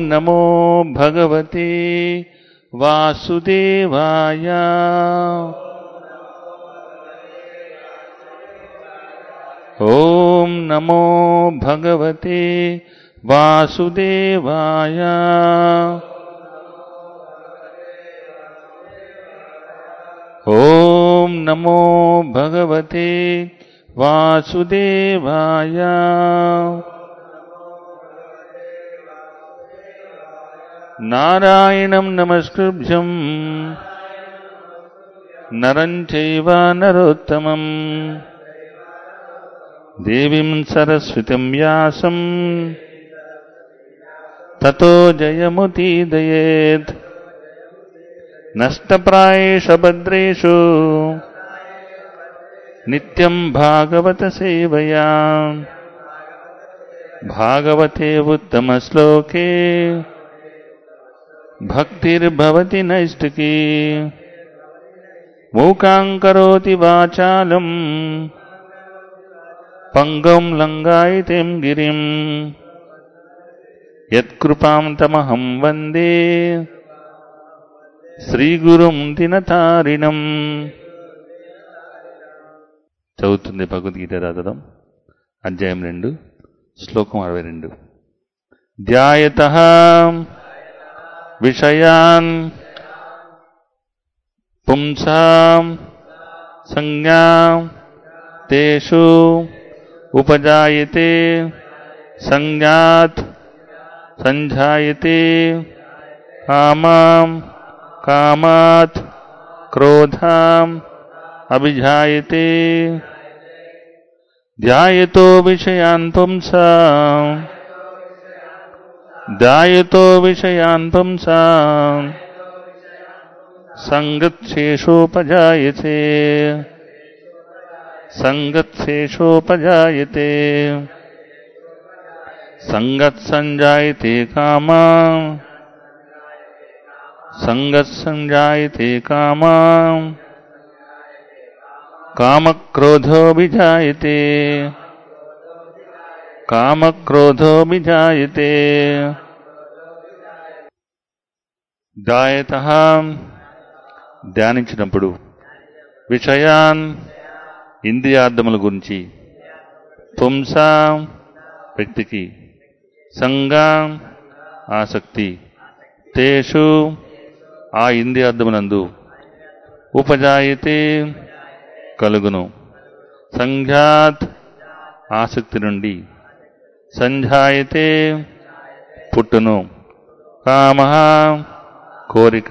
నమో భగవతే వాసుదేవాయ. ఓం నమో భగవతే వాసుదేవాయ. ఓం నమో భగవతే వాసుదేవాయ. నారాయణం నమస్కృభ్యం నరం చైవ నరోత్తమం దేవీం సరస్వతిం వ్యాసం తతో జయముదీరయేత్. నష్టప్రాయేషు భద్రేషు నిత్యం భాగవత సేవయా. భాగవతే ఉత్తమ శ్లోకే భక్తిర్భవతి నైష్టికీ. మూకాం కరోతి వాచాలం పంగం లంఘాయతేం గిరిం. యత్కృపాం తమహం వందే శ్రీగురుం దినతారిణం. చదువుతుంది భగవద్గీత రాధడం అధ్యాయం 2 శ్లోకం 62. ధ్యాయతః విషయాన్ పుంసాం సంజ్ఞా తేషు ఉపజాయతే సంజ్ఞాత్ సంజాయతే కామాం కామాత్ క్రోధాం అభిజాయతే. ధ్యాయతో విషయాన్ పుంసాం ధ్యాయతో విషయాన్ పుంసాం సంగత్సేషోపజాయతే సంగత్సేషోపజాయతే. సంగత్సంజాయతే కామాం సంగత్సంజాయతే కామాం కామక్రోధోభిజాయతే కామక్రోధోభిజాయతే. ధ్యాయతః ధ్యానించినప్పుడు విషయాన్ ఇంద్రియార్థముల గురించి పుంసాం వ్యక్తికి సంగాం ఆసక్తి తేషు ఆ ఇంద్రియార్థమునందు ఉపజాయతే కలుగును సంఘాత్ ఆసక్తి నుండి సంజాయతే పుట్టును కామః కోరిక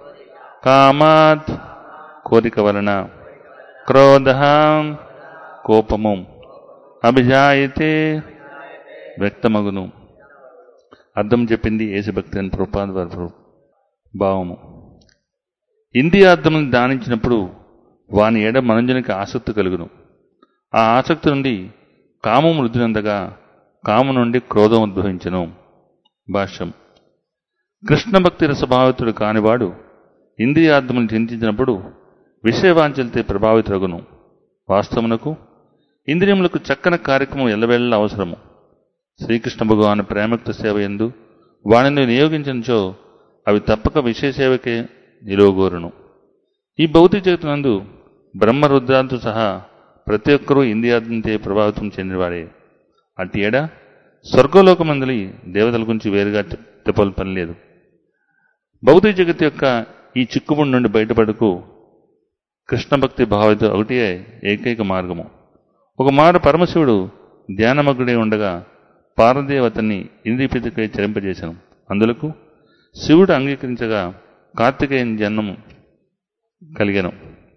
కామాత్ కోరిక వలన క్రోధః కోపము అభిజాయతే వ్యక్తమగును. అర్థం చెప్పింది యేసుభక్తి అని ప్రభుపాద వారి భావము. ఇంద్రియార్థమును ధ్యానించినప్పుడు వాని ఏడ మనుజునికి ఆసక్తి కలుగును. ఆ ఆసక్తి నుండి కామం వృద్ధినందగా కాము నుండి క్రోధం ఉద్భవించును. భాష్యం. కృష్ణభక్తి రసభావితుడు కానివాడు ఇంద్రియార్థమును చింతించినప్పుడు విషయవాంఛలతో ప్రభావితులగును. వాస్తవమునకు ఇంద్రియములకు చక్కని కార్యక్రమం ఎల్లవేళలా అవసరము. శ్రీకృష్ణ భగవాను ప్రేమయుక్త సేవ యందు వానిని నియోగించినచో అవి తప్పక విషయ సేవకే నిలువగోరును. ఈ భౌతిక జగత్తునందు బ్రహ్మరుద్రాలతో సహా ప్రతి ఒక్కరూ ఇంద్రియార్థంతో ప్రభావితం చెందినవాడే. అట్టి ఏడ స్వర్గలోకమందలి దేవతల గురించి వేరుగా చెప్పని పని లేదు. భౌతిక జగత్తు యొక్క ఈ చిక్కుముడి నుండి బయటపడకు కృష్ణభక్తి భావిత ఒకటే ఏకైక మార్గము. ఒక మారు పరమశివుడు ధ్యానమగ్నుడై ఉండగా పార్వదేవతని ఇంద్రియప్రీతికై చరింపజేశాను. అందులకు శివుడు అంగీకరించగా కార్తికేయన్ జన్మం కలిగెను.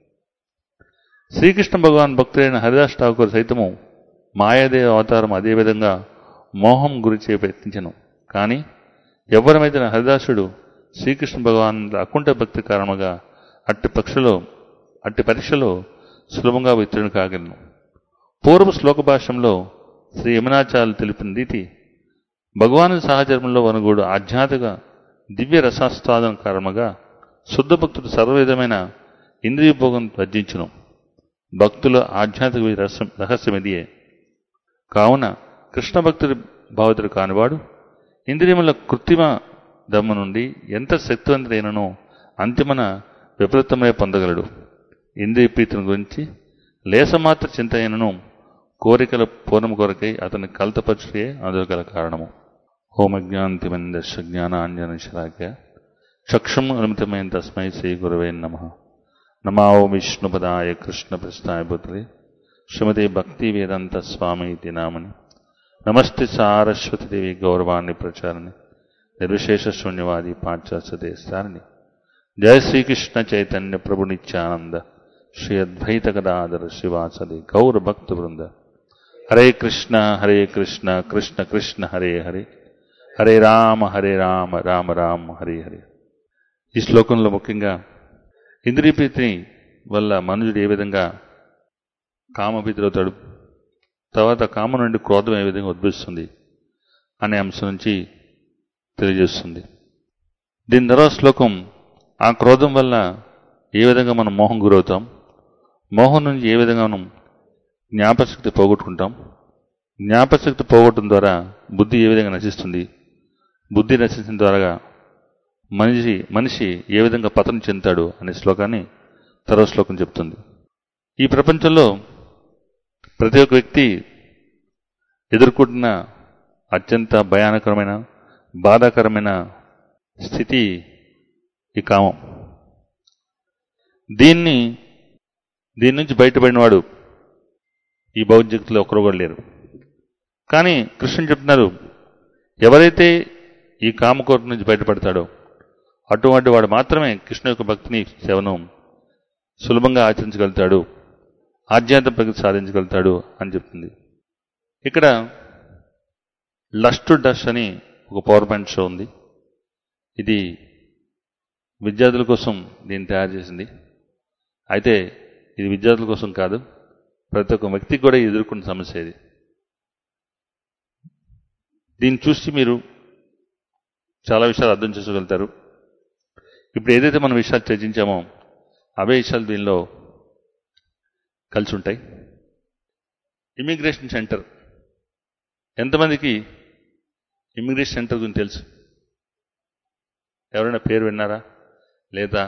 శ్రీకృష్ణ భగవాన్ భక్తుడైన హరిదాస్ ఠాకూర్ సైతము మాయాదేవ అవతారం అదేవిధంగా మోహం గురిచే ప్రయత్నించను. కానీ ఎవ్వరమైతే హరిదాసుడు శ్రీకృష్ణ భగవాన్ అకుంఠ భక్తి కారణంగా అట్టి పరీక్షలో సులభంగా ఉత్తీర్ణుడు కాగలను. పూర్వ శ్లోక భాష్యంలో శ్రీ యమునాచార్యులు తెలిపిన రీతి భగవాను సహచర్మంలో వనుగోడు ఆధ్యాత్మిక దివ్య రసాస్వాదన కారణంగా శుద్ధ భక్తుడు సర్వవిధమైన ఇంద్రియభోగం వర్జించును. భక్తుల ఆధ్యాత్మిక రహస్యం ఇదియే. కావున కృష్ణ భక్తుడి భావితుడు కానివాడు ఇంద్రియముల కృత్రిమ దమ్ము నుండి ఎంత శక్తివంతుడైననో అంతిమన విపరీతమే పొందగలడు. ఇంద్రియ ప్రీతిని గురించి లేసమాత్ర చింత అయినను కోరికల పూర్ణము కొరకై అతని కలతపరుచుటే అందుకు గల కారణము. హోమజ్ఞాంతిమందర్శ జ్ఞానాంజనశలాఖ్య చక్షుం అనుమితమైన తస్మై శ్రీ గురవే నమః. నమో విష్ణుపదాయ కృష్ణ ప్రస్థాయ పుత్రే శ్రీమతి భక్తి వేదాంత స్వామి ఇది నామని. నమస్తే సారస్వతి దేవి గౌరవాన్ని ప్రచారణి నిర్విశేష శూన్యవాది పాశ్చాత్య దేశాన్ని. జయ శ్రీకృష్ణ చైతన్య ప్రభు నిత్యానంద శ్రీ అద్వైత గదాధర శ్రీవాసది గౌర భక్త బృంద. హరే కృష్ణ కృష్ణ కృష్ణ హరే హరే, హరే రామ రామ రామ హరే హరే. ఈ శ్లోకంలో ముఖ్యంగా ఇంద్రియప్రీతి వల్ల మనుషుడు ఏ విధంగా కామభీతులవుతాడు, తర్వాత కామం నుండి క్రోధం ఏ విధంగా ఉద్భవిస్తుంది అనే అంశం నుంచి తెలియజేస్తుంది. దీని తర్వాత శ్లోకం ఆ క్రోధం వల్ల ఏ విధంగా మనం మోహం గురవుతాం, మోహం నుంచి ఏ విధంగా మనం జ్ఞాపశక్తి పోగొట్టుకుంటాం, జ్ఞాపశక్తి పోగొట్టడం ద్వారా బుద్ధి ఏ విధంగా నశిస్తుంది, బుద్ధి నశించిన ద్వారా మనిషి ఏ విధంగా పతనం చెందుతాడు అనే శ్లోకాన్ని తర్వాత శ్లోకం చెప్తుంది. ఈ ప్రపంచంలో ప్రతి ఒక్క వ్యక్తి ఎదుర్కొంటున్న అత్యంత భయానకరమైన బాధాకరమైన స్థితి ఈ కామం. దీని నుంచి బయటపడినవాడు ఈ భౌతికతలో ఒక్కరు కూడా లేరు. కానీ కృష్ణుడు చెప్తున్నారు, ఎవరైతే ఈ కామకోరిక నుంచి బయటపడతాడో అటువంటి వాడు మాత్రమే కృష్ణ యొక్క భక్తిని సేవను సులభంగా ఆచరించగలుగుతాడు, ఆధ్యాత్మిక ప్రగతి సాధించగలుగుతాడు అని చెప్తుంది. ఇక్కడ లస్ట్ టు డస్ట్ అని ఒక పవర్ పాయింట్ షో ఉంది. ఇది విద్యార్థుల కోసం దీన్ని తయారు చేసింది. అయితే ఇది విద్యార్థుల కోసం కాదు, ప్రతి ఒక్క వ్యక్తికి కూడా ఎదుర్కొన్న సమస్య ఇది. దీన్ని చూసి మీరు చాలా విషయాలు అర్థం చేసుకోగలుగుతారు. ఇప్పుడు ఏదైతే మనం విషయాలు చర్చించామో అవే విషయాలు దీనిలో కలిసి ఉంటాయి. ఇమిగ్రేషన్ సెంటర్, ఎంతమందికి ఇమిగ్రేషన్ సెంటర్ గురించి తెలుసు? ఎవరైనా పేరు విన్నారా? లేదా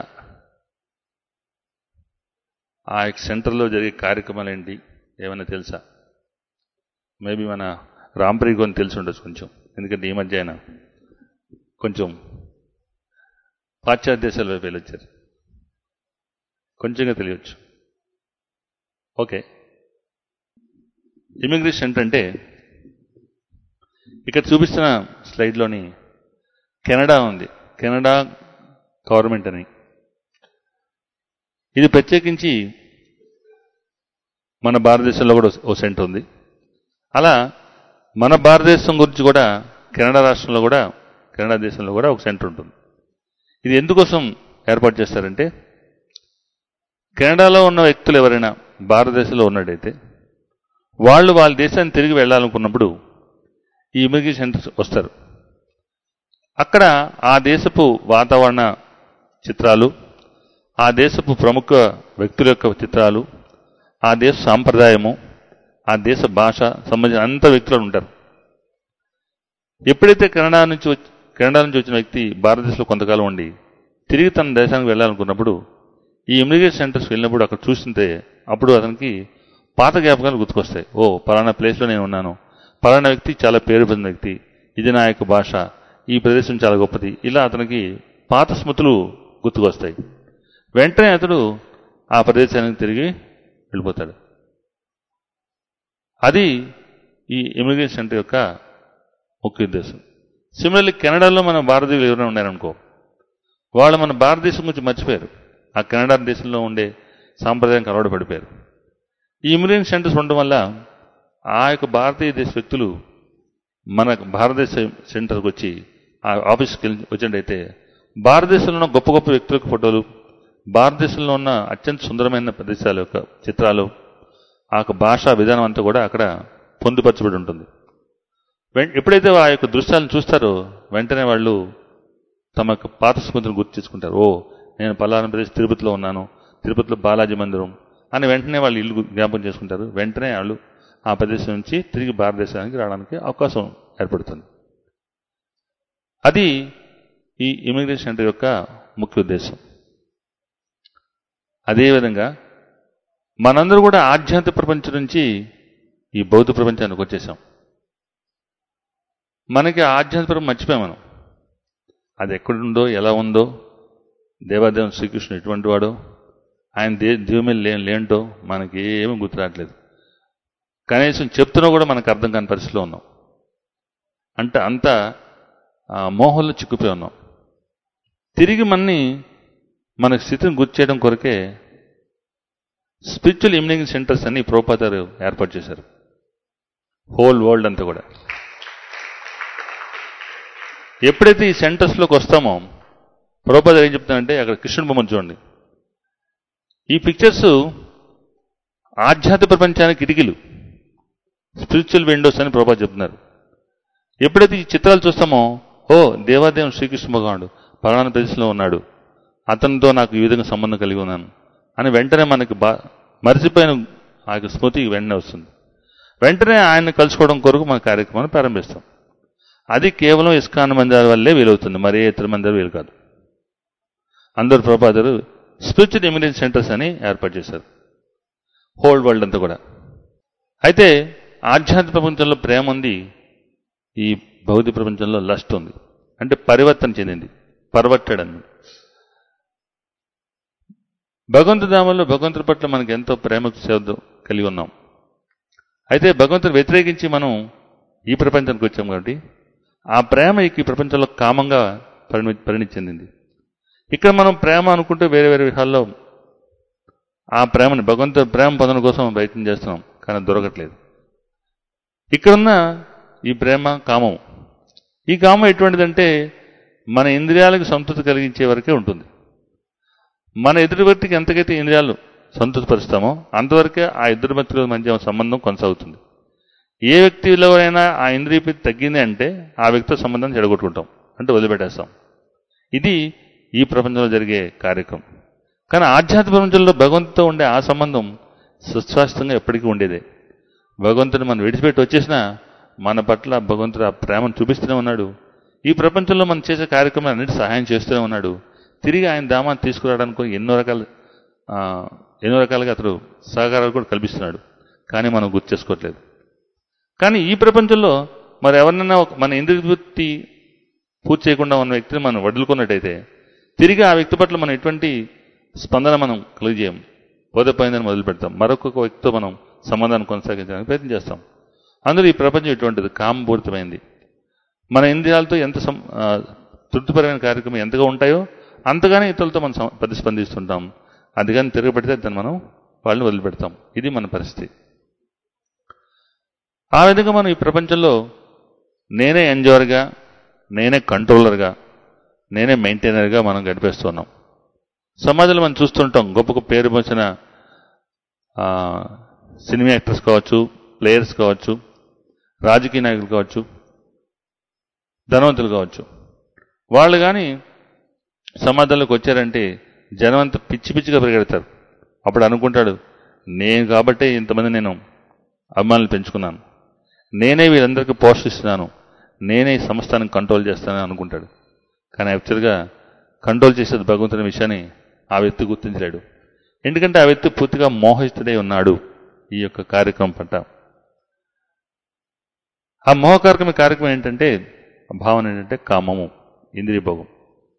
ఆ సెంటర్లో జరిగే కార్యక్రమాలు ఏంటి ఏమైనా తెలుసా? మేబీ మన రాంప్రీ గురించి తెలిసి ఉండొచ్చు కొంచెం, ఎందుకంటే ఈ మధ్య ఆయన కొంచెం పాశ్చాత్య దేశాల వైపు వెళ్ళొచ్చారు, కొంచెంగా తెలియవచ్చు. ఓకే, ఇమిగ్రేషన్ సెంటర్ అంటే ఇక్కడ చూపిస్తున్న స్లైడ్లోని కెనడా ఉంది, కెనడా గవర్నమెంట్ అని. ఇది ప్రత్యేకించి మన భారతదేశంలో కూడా ఓ సెంటర్ ఉంది. అలా మన భారతదేశం గురించి కూడా కెనడా రాష్ట్రంలో కూడా, కెనడా దేశంలో కూడా ఒక సెంటర్ ఉంటుంది. ఇది ఎందుకోసం ఏర్పాటు చేస్తారంటే, కెనడాలో ఉన్న వ్యక్తులు ఎవరైనా భారతదేశంలో ఉన్నట్టయితే వాళ్ళు వాళ్ళ దేశాన్ని తిరిగి వెళ్ళాలనుకున్నప్పుడు ఈ ఇమిగ్రేషన్ సెంటర్స్ వస్తారు. అక్కడ ఆ దేశపు వాతావరణ చిత్రాలు, ఆ దేశపు ప్రముఖ వ్యక్తుల యొక్క చిత్రాలు, ఆ దేశ సాంప్రదాయము, ఆ దేశ భాష సంబంధించిన అంత వ్యక్తులు ఉంటారు. ఎప్పుడైతే కెనడా నుంచి వచ్చిన వ్యక్తి భారతదేశంలో కొంతకాలం ఉండి తిరిగి తన దేశానికి వెళ్ళాలనుకున్నప్పుడు ఈ ఇమిగ్రేషన్ సెంటర్స్ వెళ్ళినప్పుడు అక్కడ చూస్తుంటే అప్పుడు అతనికి పాత జ్ఞాపకాలు గుర్తుకొస్తాయి. ఓ, పలానా ప్లేస్లో నేను ఉన్నాను, పలానా వ్యక్తి చాలా పేరు పొందిన వ్యక్తి, ఇది నా యొక్క భాష, ఈ ప్రదేశం చాలా గొప్పది, ఇలా అతనికి పాత స్మృతులు గుర్తుకొస్తాయి. వెంటనే అతడు ఆ ప్రదేశానికి తిరిగి వెళ్ళిపోతాడు. అది ఈ ఇమిగ్రేషన్ సెంటర్ యొక్క ముఖ్య ఉద్దేశం. సిమిలర్లీ కెనడాలో మన భారతీయులు ఎవరైనా ఉన్నారనుకో, వాళ్ళు మన భారతదేశం గురించి మర్చిపోయారు, ఆ కెనడా దేశంలో ఉండే సాంప్రదాయానికి అలవాటు పడిపోయారు. ఈ ఇమిగ్రేషన్ సెంటర్స్ ఉండడం వల్ల ఆ యొక్క భారతీయ దేశ వ్యక్తులు మన భారతదేశ సెంటర్కి వచ్చి ఆ ఆఫీస్కి వచ్చినట్టయితే భారతదేశంలో ఉన్న గొప్ప గొప్ప వ్యక్తుల యొక్క ఫోటోలు, భారతదేశంలో ఉన్న అత్యంత సుందరమైన ప్రదేశాల యొక్క చిత్రాలు, ఆ యొక్క భాషా విధానం అంతా కూడా అక్కడ పొందుపరచబడి ఉంటుంది. ఎప్పుడైతే ఆ యొక్క దృశ్యాలను చూస్తారో వెంటనే వాళ్ళు తమ యొక్క పాత స్మృతిని గుర్తు చేసుకుంటారు. ఓ, నేను పలానా ప్రదేశ్ తిరుపతిలో ఉన్నాను, తిరుపతిలో బాలాజీ మందిరం అని వెంటనే వాళ్ళు ఇల్లు జ్ఞాపకం చేసుకుంటారు. వెంటనే వాళ్ళు ఆ ప్రదేశం నుంచి తిరిగి భారతదేశానికి రావడానికి అవకాశం ఏర్పడుతుంది. అది ఈ ఇమిగ్రేషన్ సెంటర్ యొక్క ముఖ్య ఉద్దేశం. అదేవిధంగా మనందరూ కూడా ఆధ్యాత్మిక ప్రపంచం నుంచి ఈ భౌతిక ప్రపంచానికి వచ్చేసాం. మనకి ఆధ్యాత్మిక ప్రపంచం మర్చిపోయాం మనం. అది ఎక్కడుందో, ఎలా ఉందో, దేవాదేవుని శ్రీకృష్ణుడు ఎటువంటి వాడో, ఆయన దీవెన లేంటో మనకి ఏమీ గుర్తురాట్లేదు. కనీసం చెప్తున్నా కూడా మనకు అర్థం కాని పరిస్థితిలో ఉన్నాం. అంటే అంత మోహంలో చిక్కుపోయి ఉన్నాం. తిరిగి మన స్థితిని గుర్తు చేయడం కొరకే స్పిరిచువల్ ఇమ్యూనింగ్ సెంటర్స్ అని ప్రభుపాదారు ఏర్పాటు చేశారు. హోల్ వరల్డ్ అంతా కూడా. ఎప్పుడైతే ఈ సెంటర్స్లోకి వస్తామో ప్రభుపాదారు ఏం చెప్తానంటే, అక్కడ కృష్ణుడి బొమ్మను చూడండి. ఈ పిక్చర్స్ ఆధ్యాత్మిక ప్రపంచానికి కిటికీలు, స్పిరిచువల్ విండోస్ అని ప్రభుపాద చెప్తున్నారు. ఎప్పుడైతే ఈ చిత్రాలు చూస్తామో, ఓ దేవాదేవం శ్రీకృష్ణ భగవానుడు పలానా ప్రదేశంలో ఉన్నాడు, అతనితో నాకు ఈ విధంగా సంబంధం కలిగి ఉన్నాను అని వెంటనే మనకి మరిచిపోయిన ఆ స్మృతి వెంటనే వస్తుంది. వెంటనే ఆయన్ని కలుసుకోవడం కొరకు మన కార్యక్రమాన్ని ప్రారంభిస్తాం. అది కేవలం ఇస్కాన్ మందిరాల వల్లే వీలవుతుంది, మరే ఇతర మందిరాలు వీలు కాదు. అందరూ ప్రభుపాదారు స్పిరిచువల్ ఇమ్యూనిటీ సెంటర్స్ అని ఏర్పాటు చేశారు హోల్ వరల్డ్ అంతా కూడా. అయితే ఆధ్యాత్మిక ప్రపంచంలో ప్రేమ ఉంది, ఈ భౌతిక ప్రపంచంలో లస్ట్ ఉంది. అంటే పరివర్తన చెందింది, పర్వర్టెడ్ అని. భగవంతుడి నామంలో భగవంతుడి పట్ల మనకు ఎంతో ప్రేమ సేవ కలిగి ఉన్నాం. అయితే భగవంతుని వ్యతిరేకించి మనం ఈ ప్రపంచానికి వచ్చాం కాబట్టి ఆ ప్రేమ ఈ ప్రపంచంలో కామంగా పరిణితి చెందింది. ఇక్కడ మనం ప్రేమ అనుకుంటే వేరే వేరే విషయాల్లో ఆ ప్రేమని భగవంతుడి ప్రేమ పొందడం కోసం ప్రయత్నం చేస్తున్నాం, కానీ దొరకట్లేదు. ఇక్కడున్న ఈ ప్రేమ కామం. ఈ కామం ఎటువంటిదంటే మన ఇంద్రియాలకు సంతృప్తి కలిగించే వరకే ఉంటుంది. మన ఎదుటి వ్యక్తికి ఎంతకైతే ఇంద్రియాలు సంతృప్తిపరుస్తామో అంతవరకే ఆ ఇద్దరు వ్యక్తుల మధ్య సంబంధం కొనసాగుతుంది. ఏ వ్యక్తిలో అయినా ఆ ఇంద్రియ ప్రీతి తగ్గింది అంటే ఆ వ్యక్తితో సంబంధం చెడగొట్టుకుంటాం, అంటే వదిలిపెట్టేస్తాం. ఇది ఈ ప్రపంచంలో జరిగే కార్యక్రమం. కానీ ఆధ్యాత్మిక ప్రపంచంలో భగవంతుతో ఉండే ఆ సంబంధం సుస్వాస్థంగా ఎప్పటికీ ఉండేదే. భగవంతుని మనం విడిచిపెట్టి వచ్చేసినా మన పట్ల భగవంతుడు ఆ ప్రేమను చూపిస్తూనే ఉన్నాడు. ఈ ప్రపంచంలో మనం చేసే కార్యక్రమాలు అన్నిటి సహాయం చేస్తూనే ఉన్నాడు. తిరిగి ఆయన ధామాన్ని తీసుకురావడానికి ఎన్నో రకాలుగా అతడు సహకారాలు కూడా కల్పిస్తున్నాడు, కానీ మనం గుర్తు చేసుకోవట్లేదు. కానీ ఈ ప్రపంచంలో మరి ఎవరినైనా మన ఇంద్రియవృత్తి పూర్తి చేయకుండా ఉన్న వ్యక్తిని మనం వదులుకున్నట్టయితే తిరిగి ఆ వ్యక్తి పట్ల మనం ఎటువంటి స్పందన మనం కలిగజేయం, పోదపోయిందని మొదలు పెడతాం. మరొక వ్యక్తితో మనం సంబంధాన్ని కొనసాగించడానికి ప్రయత్నం చేస్తాం. అందులో ఈ ప్రపంచం ఎటువంటిది, కామపూరితమైంది. మన ఇంద్రియాలతో ఎంత తృప్తిపరమైన కార్యక్రమం ఎంతగా ఉంటాయో అంతగానే ఇతరులతో మనం ప్రతిస్పందిస్తుంటాం. అది కానీ తిరగబెడితే దాన్ని మనం వాళ్ళని వదిలిపెడతాం. ఇది మన పరిస్థితి. ఆ విధంగా మనం ఈ ప్రపంచంలో నేనే ఎంజాయర్గా, నేనే కంట్రోలర్గా, నేనే మెయింటైనర్గా మనం గడిపేస్తున్నాం. సమాజంలో మనం చూస్తుంటాం, గొప్ప గొప్ప పేరు వచ్చిన సినిమా యాక్టర్స్ కావచ్చు, ప్లేయర్స్ కావచ్చు, రాజకీయ నాయకులు కావచ్చు, ధనవంతులు కావచ్చు, వాళ్ళు కానీ సమాజంలోకి వచ్చారంటే జనం అంతా పిచ్చి పిచ్చిగా పరిగెడతారు. అప్పుడు అనుకుంటాడు, నేను కాబట్టే ఇంతమంది నేను అభిమానులు పెంచుకున్నాను, నేనే వీళ్ళందరికీ పోషిస్తున్నాను, నేనే ఈ సంస్థాన్ని కంట్రోల్ చేస్తానని అనుకుంటాడు. కానీ యాక్చువల్గా కంట్రోల్ చేసేది భగవంతుని విషయాన్ని ఆ వ్యక్తి గుర్తించలేడు. ఎందుకంటే ఆ వ్యక్తి పూర్తిగా మోహితుడై ఉన్నాడు ఈ యొక్క కార్యక్రమం పట్ల. ఆ కార్యక్రమం ఏంటంటే, భావన ఏంటంటే కామము, ఇంద్రియ భోగం.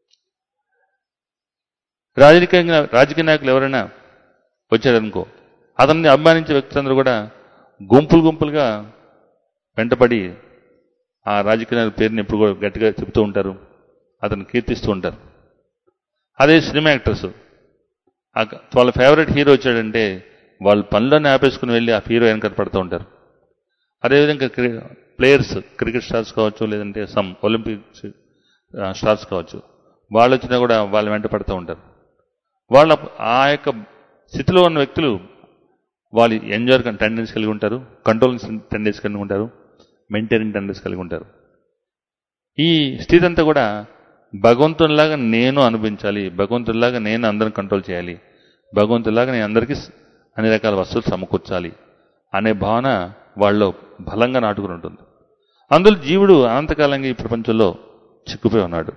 రాజకీయ నాయకులు ఎవరైనా వచ్చారనుకో, అతన్ని అభిమానించే వ్యక్తులందరూ కూడా గుంపులుగా వెంటపడి ఆ రాజకీయ నాయకుల పేరుని ఎప్పుడు కూడా గట్టిగా చెబుతూ ఉంటారు, అతను కీర్తిస్తూ ఉంటారు. అదే సినిమా యాక్టర్స్ వాళ్ళ ఫేవరెట్ హీరో వచ్చాడంటే వాళ్ళ పనులను ఆపేసుకుని వెళ్ళి ఆ హీరో వెనక పడుతూ ఉంటారు. అదేవిధంగా ప్లేయర్స్, క్రికెట్ స్టార్స్ కావచ్చు, లేదంటే సమ్ ఒలింపిక్ స్టార్స్ కావచ్చు, వాళ్ళు వచ్చినా కూడా వాళ్ళ వెంట పడుతూ ఉంటారు. వాళ్ళ ఆ యొక్క స్థితిలో ఉన్న వ్యక్తులు వాళ్ళు ఎంజాయ్ టెండెన్స్ కలిగి ఉంటారు, కంట్రోలింగ్ టెండెన్స్ కలిగి ఉంటారు, మెయింటైనింగ్ టెండెన్స్ కలిగి ఉంటారు. ఈ స్థితి అంతా కూడా భగవంతునిలాగా నేను అనిపించాలి, భగవంతునిలాగా నేను అందరిని కంట్రోల్ చేయాలి, భగవంతునిలాగా నేను అందరికీ అన్ని రకాల వస్తువులు సమకూర్చాలి అనే భావన వాళ్ళలో బలంగా నాటుకుని ఉంటుంది. అందులో జీవుడు అనంతకాలంగా ఈ ప్రపంచంలో చిక్కుపోయి ఉన్నాడు.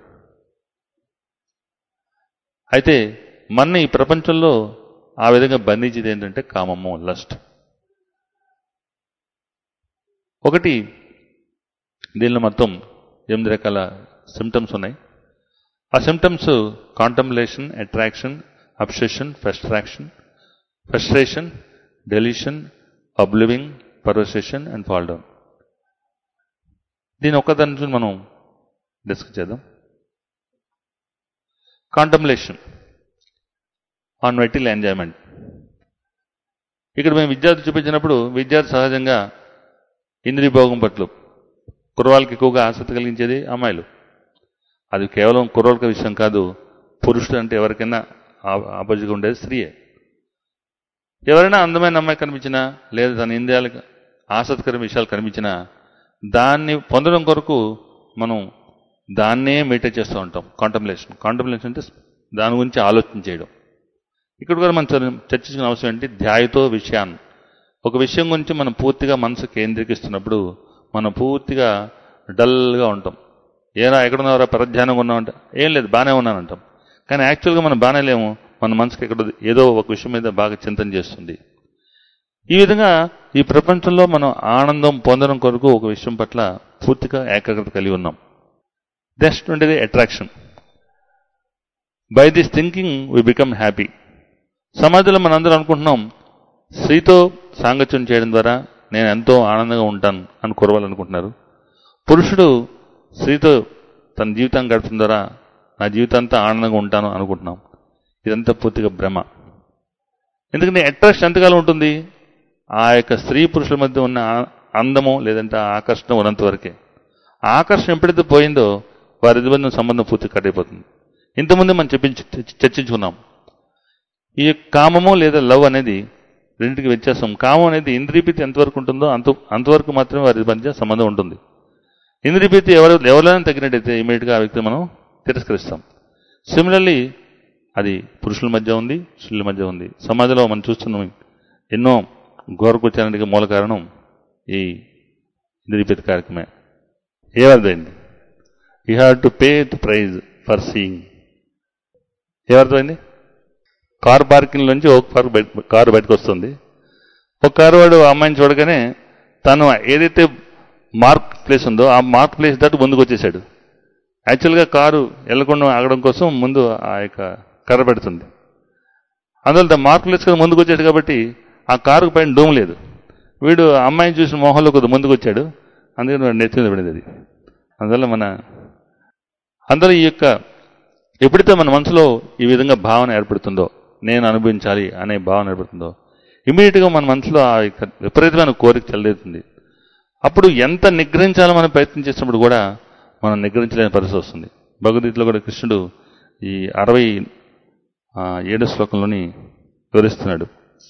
అయితే మన ఈ ప్రపంచంలో ఆ విధంగా బంధించేది ఏంటంటే కామము, లస్ట్. ఒకటి, దీనిలో మొత్తం 8 రకాల సిమ్టమ్స్ ఉన్నాయి. ఆ symptoms contemplation, attraction, obsession, frustration, delusion, oblivion, perversion and fall down. దీని ఒక్కదాని నుంచి మనం డిస్కస్ చేద్దాం. Contemplation on vital enjoyment. ఇక్కడ మేము విద్యార్థి చూపించినప్పుడు విద్యార్థి సహజంగా ఇంద్రియ భోగం పట్ల కుర్రవాళ్ళకి ఎక్కువగా ఆసక్తి కలిగించేది అమ్మాయిలు. అది కేవలం కుర్రవాళ్ళకి విషయం కాదు, పురుషుడు అంటే ఎవరికైనా ఆపోజిట్గా ఉండేది స్త్రీయే. ఎవరైనా అందమైన అమ్మాయి కనిపించినా లేదా తన ఇంద్రియాలకు ఆసక్తికరమైన విషయాలు కనిపించినా దాన్ని పొందడం కొరకు మనం దాన్నే మెడిటేట్ చేస్తూ ఉంటాం. కాంటంప్లేషన్ అంటే దాని గురించి ఆలోచన చేయడం. ఇక్కడ కూడా మనం చర్చించిన అవసరం ఏంటి? ధ్యాయతో విషయాన్ని, ఒక విషయం గురించి మనం పూర్తిగా మనసు కేంద్రీకరిస్తున్నప్పుడు మనం పూర్తిగా డల్గా ఉంటాం. ఏరా ఎక్కడున్నారా, పరధ్యానంగా ఉన్నామంటే ఏం లేదు బాగానే ఉన్నానంటాం. కానీ యాక్చువల్గా మనం బాగానే లేము, మన మనసుకి ఎక్కడ ఏదో ఒక విషయం మీద బాగా చింతన చేస్తుంది. ఈ విధంగా ఈ ప్రపంచంలో మనం ఆనందం పొందడం కొరకు ఒక విషయం పట్ల పూర్తిగా ఏకాగ్రత కలిగి ఉన్నాం. నెక్స్ట్ ఉండేది attraction. By this thinking we become happy. సమాజంలో మనందరం అనుకుంటున్నాం, స్త్రీతో సాంగత్యం చేయడం ద్వారా నేను ఎంతో ఆనందంగా ఉంటాను అని కోరవాలనుకుంటున్నారు. పురుషుడు స్త్రీతో తన జీవితాన్ని గడపడం ద్వారా నా జీవితాంతా ఆనందంగా ఉంటాను అనుకుంటున్నాం. ఇదంతా పూర్తిగా భ్రమ. ఎందుకంటే అట్రాక్షన్ ఎంతకాలం ఉంటుంది? ఆ యొక్క స్త్రీ పురుషుల మధ్య ఉన్న అందము లేదంటే ఆకర్షణ ఉన్నంత వరకే. ఆ ఆకర్షణ ఎప్పుడైతే పోయిందో వారిద్దరి సంబంధం పూర్తిగా కట్ అయిపోతుంది. ఇంతకుముందు మనం చర్చించుకున్నాం. ఈ కామము లేదా లవ్ అనేది రెండింటికి వ్యత్యాసం. కామం అనేది ఇంద్రియప్రీతి ఎంతవరకు ఉంటుందో అంతవరకు మాత్రమే వారి మధ్య సంబంధం ఉంటుంది. ఇంద్రియప్రీతి ఎవరైనా తగ్గినట్టయితే ఇమీడియట్గా ఆ వ్యక్తిని మనం తిరస్కరిస్తాం. సిమిలర్లీ అది పురుషుల మధ్య ఉంది, స్త్రీల మధ్య ఉంది. సమాజంలో మనం చూస్తున్నాం ఎన్నో ఘోరకృత్యానికి మూల కారణం ఈ ఇంద్రియప్రీతి కార్యక్రమే. ఏమర్థమైంది? You have to pay the prize for seeing. ఏమర్థమైంది? కారు పార్కింగ్ నుంచి ఒక కారు బయటకు వస్తుంది. ఒక కారు వాడు అమ్మాయిని చూడగానే తను ఏదైతే మార్క్ ప్లేస్ ఉందో ఆ మార్క్ ప్లేస్ దాటి ముందుకు వచ్చేసాడు. యాక్చువల్గా కారు వెళ్లకుండా ఆగడం కోసం ముందు ఆ యొక్క కర్ర పెడుతుంది. అందువల్ల మార్క్ ప్లేస్ కదా ముందుకు వచ్చాడు కాబట్టి ఆ కారుకు పైన డూమ్ లేదు. వీడు అమ్మాయిని చూసిన మోహంలో కొద్దిగా ముందుకు వచ్చాడు, అందుకని వాడు నెత్తి మీద పడింది అది. అందువల్ల ఈ యొక్క ఎప్పుడైతే మన మనసులో ఈ విధంగా భావన ఏర్పడుతుందో, నేను అనుభవించాలి అనే భావన ఏర్పడుతుందో, ఇమీడియట్గా మన మనసులో ఆ యొక్క విపరీతమైన కోరిక చెలరేతుంది. అప్పుడు ఎంత నిగ్రహించాలో మనం ప్రయత్నం చేసినప్పుడు కూడా మనం నిగ్రహించలేని పరిస్థితి వస్తుంది. భగవద్గీతలో కూడా కృష్ణుడు ఈ 67 శ్లోకంలోని వివరిస్తున్నాడు.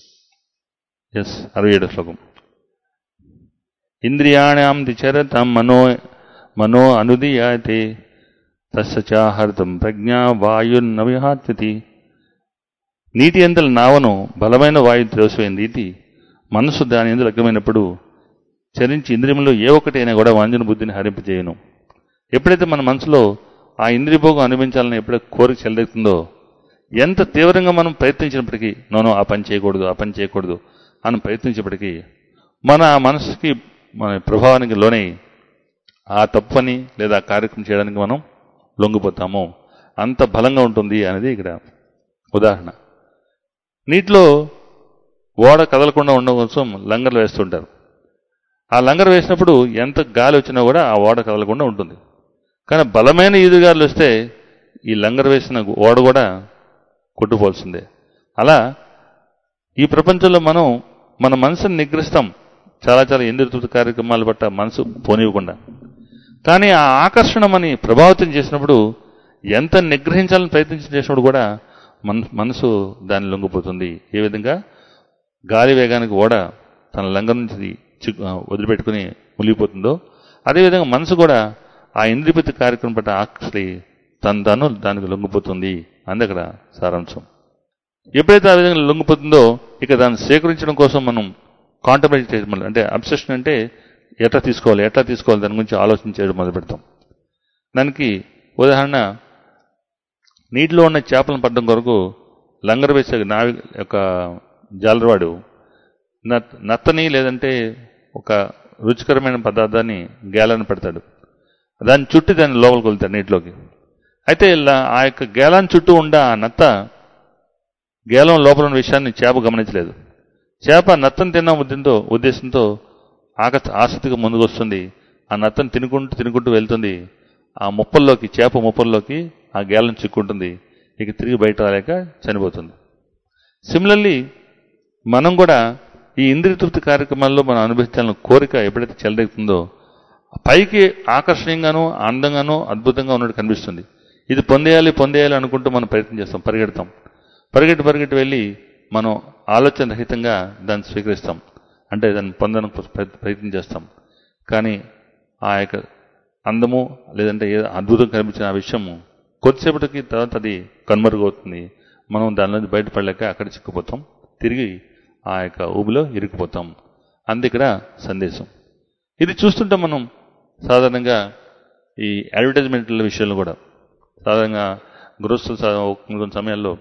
67 శ్లోకం. ఇంద్రియాణం దిచరతం మనో అనుదీయతే తస్య చాహర్తం ప్రజ్ఞా వాయుర్న విహాత్యతి. నీటి ఎందల నావను బలమైన వాయు త్రోసిపోయిన రీతి మనస్సు దాని ఎందు లగ్నమైనప్పుడు చరించి ఇంద్రియములో ఏ ఒక్కటైనా కూడా వంజన బుద్ధిని హరింపజేయను. ఎప్పుడైతే మన మనసులో ఆ ఇంద్రియభోగం అనుభవించాలని ఎప్పుడైతే కోరిక చెలరెత్తుందో, ఎంత తీవ్రంగా మనం ప్రయత్నించినప్పటికీ నోనో ఆ పని చేయకూడదు అని ప్రయత్నించినప్పటికీ మన ఆ మనసుకి మన ప్రభావానికి లోనై ఆ తప్పని లేదా కార్యక్రమం చేయడానికి మనం లొంగిపోతాము. అంత బలంగా ఉంటుంది అనేది ఇక్కడ ఉదాహరణ. నీటిలో ఓడ కదలకుండా ఉండడం కోసం లంగర్లు వేస్తుంటారు. ఆ లంగర్ వేసినప్పుడు ఎంత గాలి వచ్చినా కూడా ఆ ఓడ కదలకుండా ఉంటుంది. కానీ బలమైన ఈదుగాలు వస్తే ఈ లంగర్ వేసిన ఓడ కూడా కొట్టుపోవాల్సిందే. అలా ఈ ప్రపంచంలో మనం మన మనసుని నిగ్రహిస్తాం చాలా ఇంద్రియ కార్యక్రమాల పట్ల మనసు పోనివ్వకుండా. కానీ ఆ ఆకర్షణ మనని ప్రభావితం చేసినప్పుడు ఎంత నిగ్రహించాలని చేసినప్పుడు కూడా మనసు దాన్ని లొంగిపోతుంది. ఏ విధంగా గాలి వేగానికి ఓడ తన లంగర్ నుంచి వదిలిపెట్టుకుని మునిగిపోతుందో అదేవిధంగా మనసు కూడా ఆ ఇంద్రియప్రీతి కార్యక్రమం పట్ల ఆకర్షి తాను దానికి లొంగిపోతుంది అంది అక్కడ సారాంశం. ఎప్పుడైతే ఆ విధంగా లొంగిపోతుందో ఇక దాన్ని సేకరించడం కోసం మనం కాంటంప్లేట్ చేయడం, అంటే అబ్సెషన్ అంటే ఎట్లా తీసుకోవాలి దాని గురించి ఆలోచన చేయడం మొదలు పెడతాం. దానికి ఉదాహరణ, నీటిలో ఉన్న చేపలను పట్టడం కొరకు లంగరు వేసే నావి యొక్క జాలరవాడు నత్తని లేదంటే ఒక రుచికరమైన పదార్థాన్ని గేలాన్ని పెడతాడు. దాన్ని చుట్టి దాన్ని లోపలికి వెళ్తాడు నీటిలోకి. అయితే ఆ యొక్క గేలాన్ని చుట్టూ ఉండ ఆ నత్త గేలం లోపల ఉన్న విషయాన్ని చేప గమనించలేదు. చేప నత్తను తిన్న ఉద్దేశంతో ఆసక్తిగా ముందుకు వస్తుంది. ఆ నత్తను తినుకుంటూ వెళ్తుంది. ఆ చేప ముప్పల్లోకి ఆ గేలం చిక్కుంటుంది. ఇక తిరిగి బయట రాలేక చనిపోతుంది. సిమిలర్లీ మనం కూడా ఈ ఇంద్రియ తృప్తి కార్యక్రమాల్లో మనం అనుభవించాలని కోరిక ఎప్పుడైతే చెలరెగుతుందో పైకి ఆకర్షణీయంగానూ ఆనందంగానూ అద్భుతంగా ఉన్నట్టు కనిపిస్తుంది. ఇది పొందేయాలి అనుకుంటూ మనం ప్రయత్నం చేస్తాం, పరిగెట్టి వెళ్ళి మనం ఆలోచన రహితంగా దాన్ని స్వీకరిస్తాం, అంటే దాన్ని పొందడానికి ప్రయత్నం చేస్తాం. కానీ ఆ యొక్క అందము లేదంటే ఏదో అద్భుతం కనిపించిన ఆ విషయము కొద్దిసేపటికి తర్వాత అది కనుమరుగవుతుంది. మనం దానిలోంచి బయటపడలేక అక్కడ చిక్కుపోతాం, తిరిగి ఆ యొక్క ఊబిలో ఇరుక్కుపోతాం. ఇక్కడ సందేశం ఇది చూస్తుంటే మనం సాధారణంగా ఈ అడ్వర్టైజ్మెంట్ల విషయంలో కూడా సాధారణంగా గృహస్థులు కొన్ని సమయాల్లో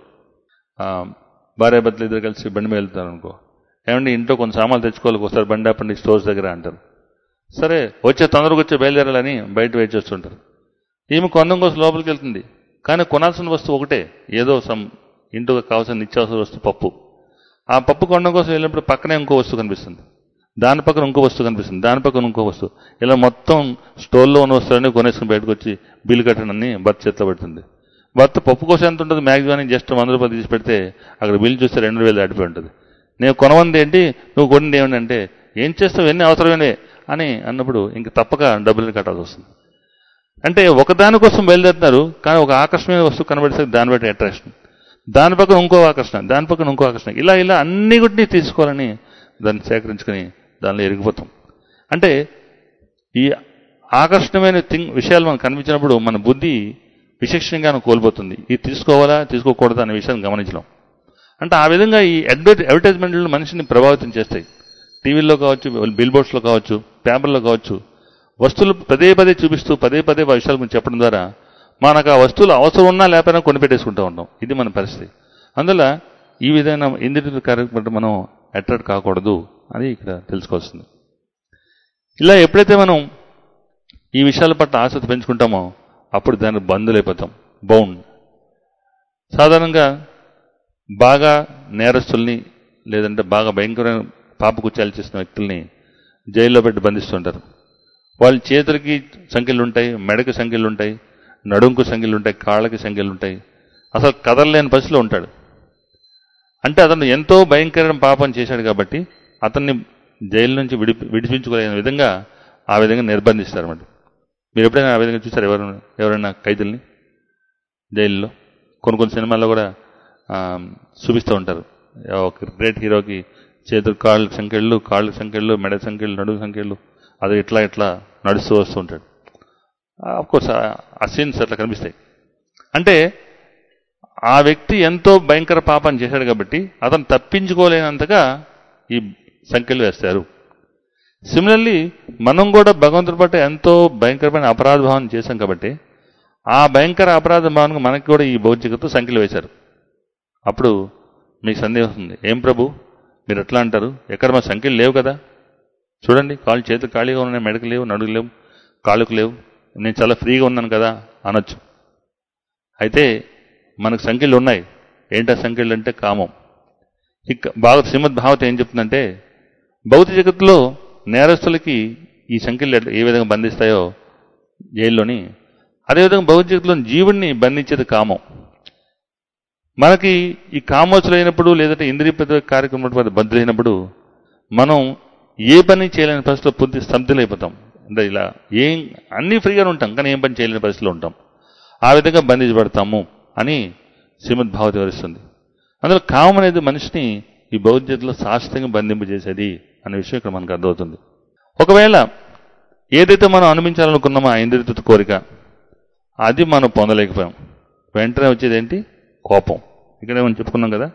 భార్యాభర్తలు ఇద్దరు కలిసి బండి మీద వెళ్తారు అనుకో, ఏమంటే ఇంట్లో కొన్ని సామాన్లు తెచ్చుకోవాలి, ఒకసారి బండి ఆపండి స్టోర్స్ దగ్గర అంటారు. సరే తొందరగా వచ్చే బయలుదేరాలని బయట వెయిట్ చేస్తుంటారు. ఈమె కొనడం కోసం లోపలికి వెళ్తుంది. కానీ కొనాల్సిన వస్తువు ఒకటే, ఏదో ఇంటికి కావాల్సిన నిత్యావసర వస్తువు పప్పు. ఆ పప్పు కొనడం కోసం వెళ్ళినప్పుడు పక్కనే ఇంకో వస్తువు కనిపిస్తుంది, దాని పక్కన ఇంకో వస్తువు కనిపిస్తుంది, దాని పక్కన ఇంకో వస్తువు, ఇలా మొత్తం స్టోర్లో ఉన్న వస్తువులన్నీ కొనేసుకుని బయటకు వచ్చి బిల్లు కట్టడాన్ని భర్త చేతిలో పెడుతుంది. భర్త పప్పు కోసం ఎంత ఉంటుంది మ్యాక్సిమం జస్ట్ 100 రూపాయలు తీసి పెడితే అక్కడ బిల్లు చూస్తే 2000 దాటిపోయి ఉంటుంది. నేను కొనవంది ఏంటి, నువ్వు కొనింది ఏమిటి అంటే, ఏం చేస్తావు ఎన్ని అవసరమేనే అని అన్నప్పుడు ఇంక తప్పక డబ్బులు కట్టాల్సి వస్తుంది. అంటే ఒకదానికోసం బయలుదేరుతున్నారు, కానీ ఒక ఆకర్షణీయ వస్తువు కనబడితే దాన్ని బట్టి అట్రాక్షన్, దాని పక్కన ఇంకో ఆకర్షణ, దాని పక్కన ఇంకో ఆకర్షణ, ఇలా అన్ని గుడ్ని తీసుకోవాలని దాన్ని సేకరించుకొని దానిలో ఎరిగిపోతాం. అంటే ఈ ఆకర్షణమైన విషయాలు మనకు కనిపించినప్పుడు మన బుద్ధి విచక్షణగా కోల్పోతుంది. ఇది తీసుకోవాలా తీసుకోకూడదా అనే విషయాన్ని గమనించడం. అంటే ఆ విధంగా ఈ అడ్వర్టైజ్మెంట్లు మనిషిని ప్రభావితం చేస్తాయి. టీవీల్లో కావచ్చు, బిల్ బోర్డ్స్లో కావచ్చు, పేపర్లో కావచ్చు, వస్తువులు పదే చూపిస్తూ పదే విషయాల గురించి చెప్పడం ద్వారా మనకు ఆ వస్తువులు అవసరం ఉన్నా లేకపోయినా కొనిపెట్టేసుకుంటూ ఉంటాం. ఇది మన పరిస్థితి. అందువల్ల ఈ విధమైన ఇంద్రియ కార్యక్రమం మనం అట్రాక్ట్ కాకూడదు అని ఇక్కడ తెలుసుకోవాల్సింది. ఇలా ఎప్పుడైతే మనం ఈ విషయాల పట్ల ఆసక్తి పెంచుకుంటామో అప్పుడు దానికి బంధులైపోతాం, బౌండ్. సాధారణంగా బాగా నేరస్తుల్ని లేదంటే బాగా భయంకరమైన పాపకృత్యాలు చేసిన వ్యక్తుల్ని జైల్లో పెట్టి బంధిస్తుంటారు. వాళ్ళ చేతులకి సంఖ్యలు ఉంటాయి, మెడకి సంఖ్యలు ఉంటాయి, నడుంకు సంఖ్యలు ఉంటాయి, కాళ్ళకి సంఖ్యలు ఉంటాయి. అసలు కదలలేని పరిస్థితిలో ఉంటాడు. అంటే అతను ఎంతో భయంకరమైన పాపం చేశాడు కాబట్టి అతన్ని జైలు నుంచి విడిపించుకోలేని విధంగా ఆ విధంగా నిర్బంధిస్తారన్నమాట. మీరు ఎప్పుడైనా ఆ విధంగా చూసారు ఎవరైనా ఖైదీల్ని జైల్లో? కొన్ని సినిమాల్లో కూడా చూపిస్తూ ఉంటారు. ఒక గ్రేట్ హీరోకి చేతులు కాళ్ళకి సంఖ్యలు, మెడ సంఖ్యలు, నడుగు సంఖ్యలు, అది ఇట్లా నడుస్తూ వస్తూ ఉంటాడు. అఫ్కోర్స్ ఆ సీన్స్ అట్లా కనిపిస్తాయి. అంటే ఆ వ్యక్తి ఎంతో భయంకర పాపం చేశాడు కాబట్టి అతను తప్పించుకోలేనంతగా ఈ సంఖ్యలు వేస్తారు. సిమిలర్లీ మనం కూడా భగవంతుడి పట్ల ఎంతో భయంకరమైన అపరాధ భావం చేశాం కాబట్టి ఆ భయంకర అపరాధ భావనకు మనకి కూడా ఈ భౌతికతో సంఖ్యలు వేశారు. అప్పుడు మీకు సందేహం వస్తుంది, ఏం ప్రభు మీరు ఎట్లా అంటారు, ఎక్కడ మా సంఖ్యలు లేవు కదా, చూడండి చేతులు ఖాళీగా ఉన్నాయి, మెడకు లేవు, నడుగు లేవు, కాళ్ళకు లేవు, నేను చాలా ఫ్రీగా ఉన్నాను కదా అనొచ్చు. అయితే మనకు సంఖ్యలు ఉన్నాయి. ఏంటా సంఖ్యలు అంటే కామం. బాగా శ్రీమద్ భాగవతం ఏం చెప్తుందంటే, భౌతిక జగత్తులో నేరస్తులకి ఈ సంఖ్యలు ఏ విధంగా బంధిస్తాయో జైల్లోని, అదేవిధంగా భౌతిక జగత్తులో జీవుడిని బంధించేది కామం. మనకి ఈ కామోచులైనప్పుడు లేదంటే ఇంద్రియ కార్యక్రమం బద్రైనప్పుడు మనం ఏ పని చేయలేని పరిస్థితిలో పూర్తి స్తబ్దులైపోతాం. అంటే ఇలా అన్నీ ఫ్రీగానే ఉంటాం, కానీ ఏం పని చేయలేని పరిస్థితిలో ఉంటాం. ఆ విధంగా బంధించబడతాము అని శ్రీమద్ భాగవతం వివరిస్తుంది. అందులో కామం అనేది మనిషిని ఈ భౌతికతలో శాశ్వతంగా బంధింపజేసేది అనే విషయం ఇక్కడ మనకు అర్థమవుతుంది. ఒకవేళ ఏదైతే మనం అనుభవించాలనుకున్నామో ఆ ఇంద్రియ కోరిక అది మనం పొందలేకపోయాం, వెంటనే వచ్చేది ఏంటి? కోపం. ఇక్కడే మనం చెప్పుకున్నాం కదా,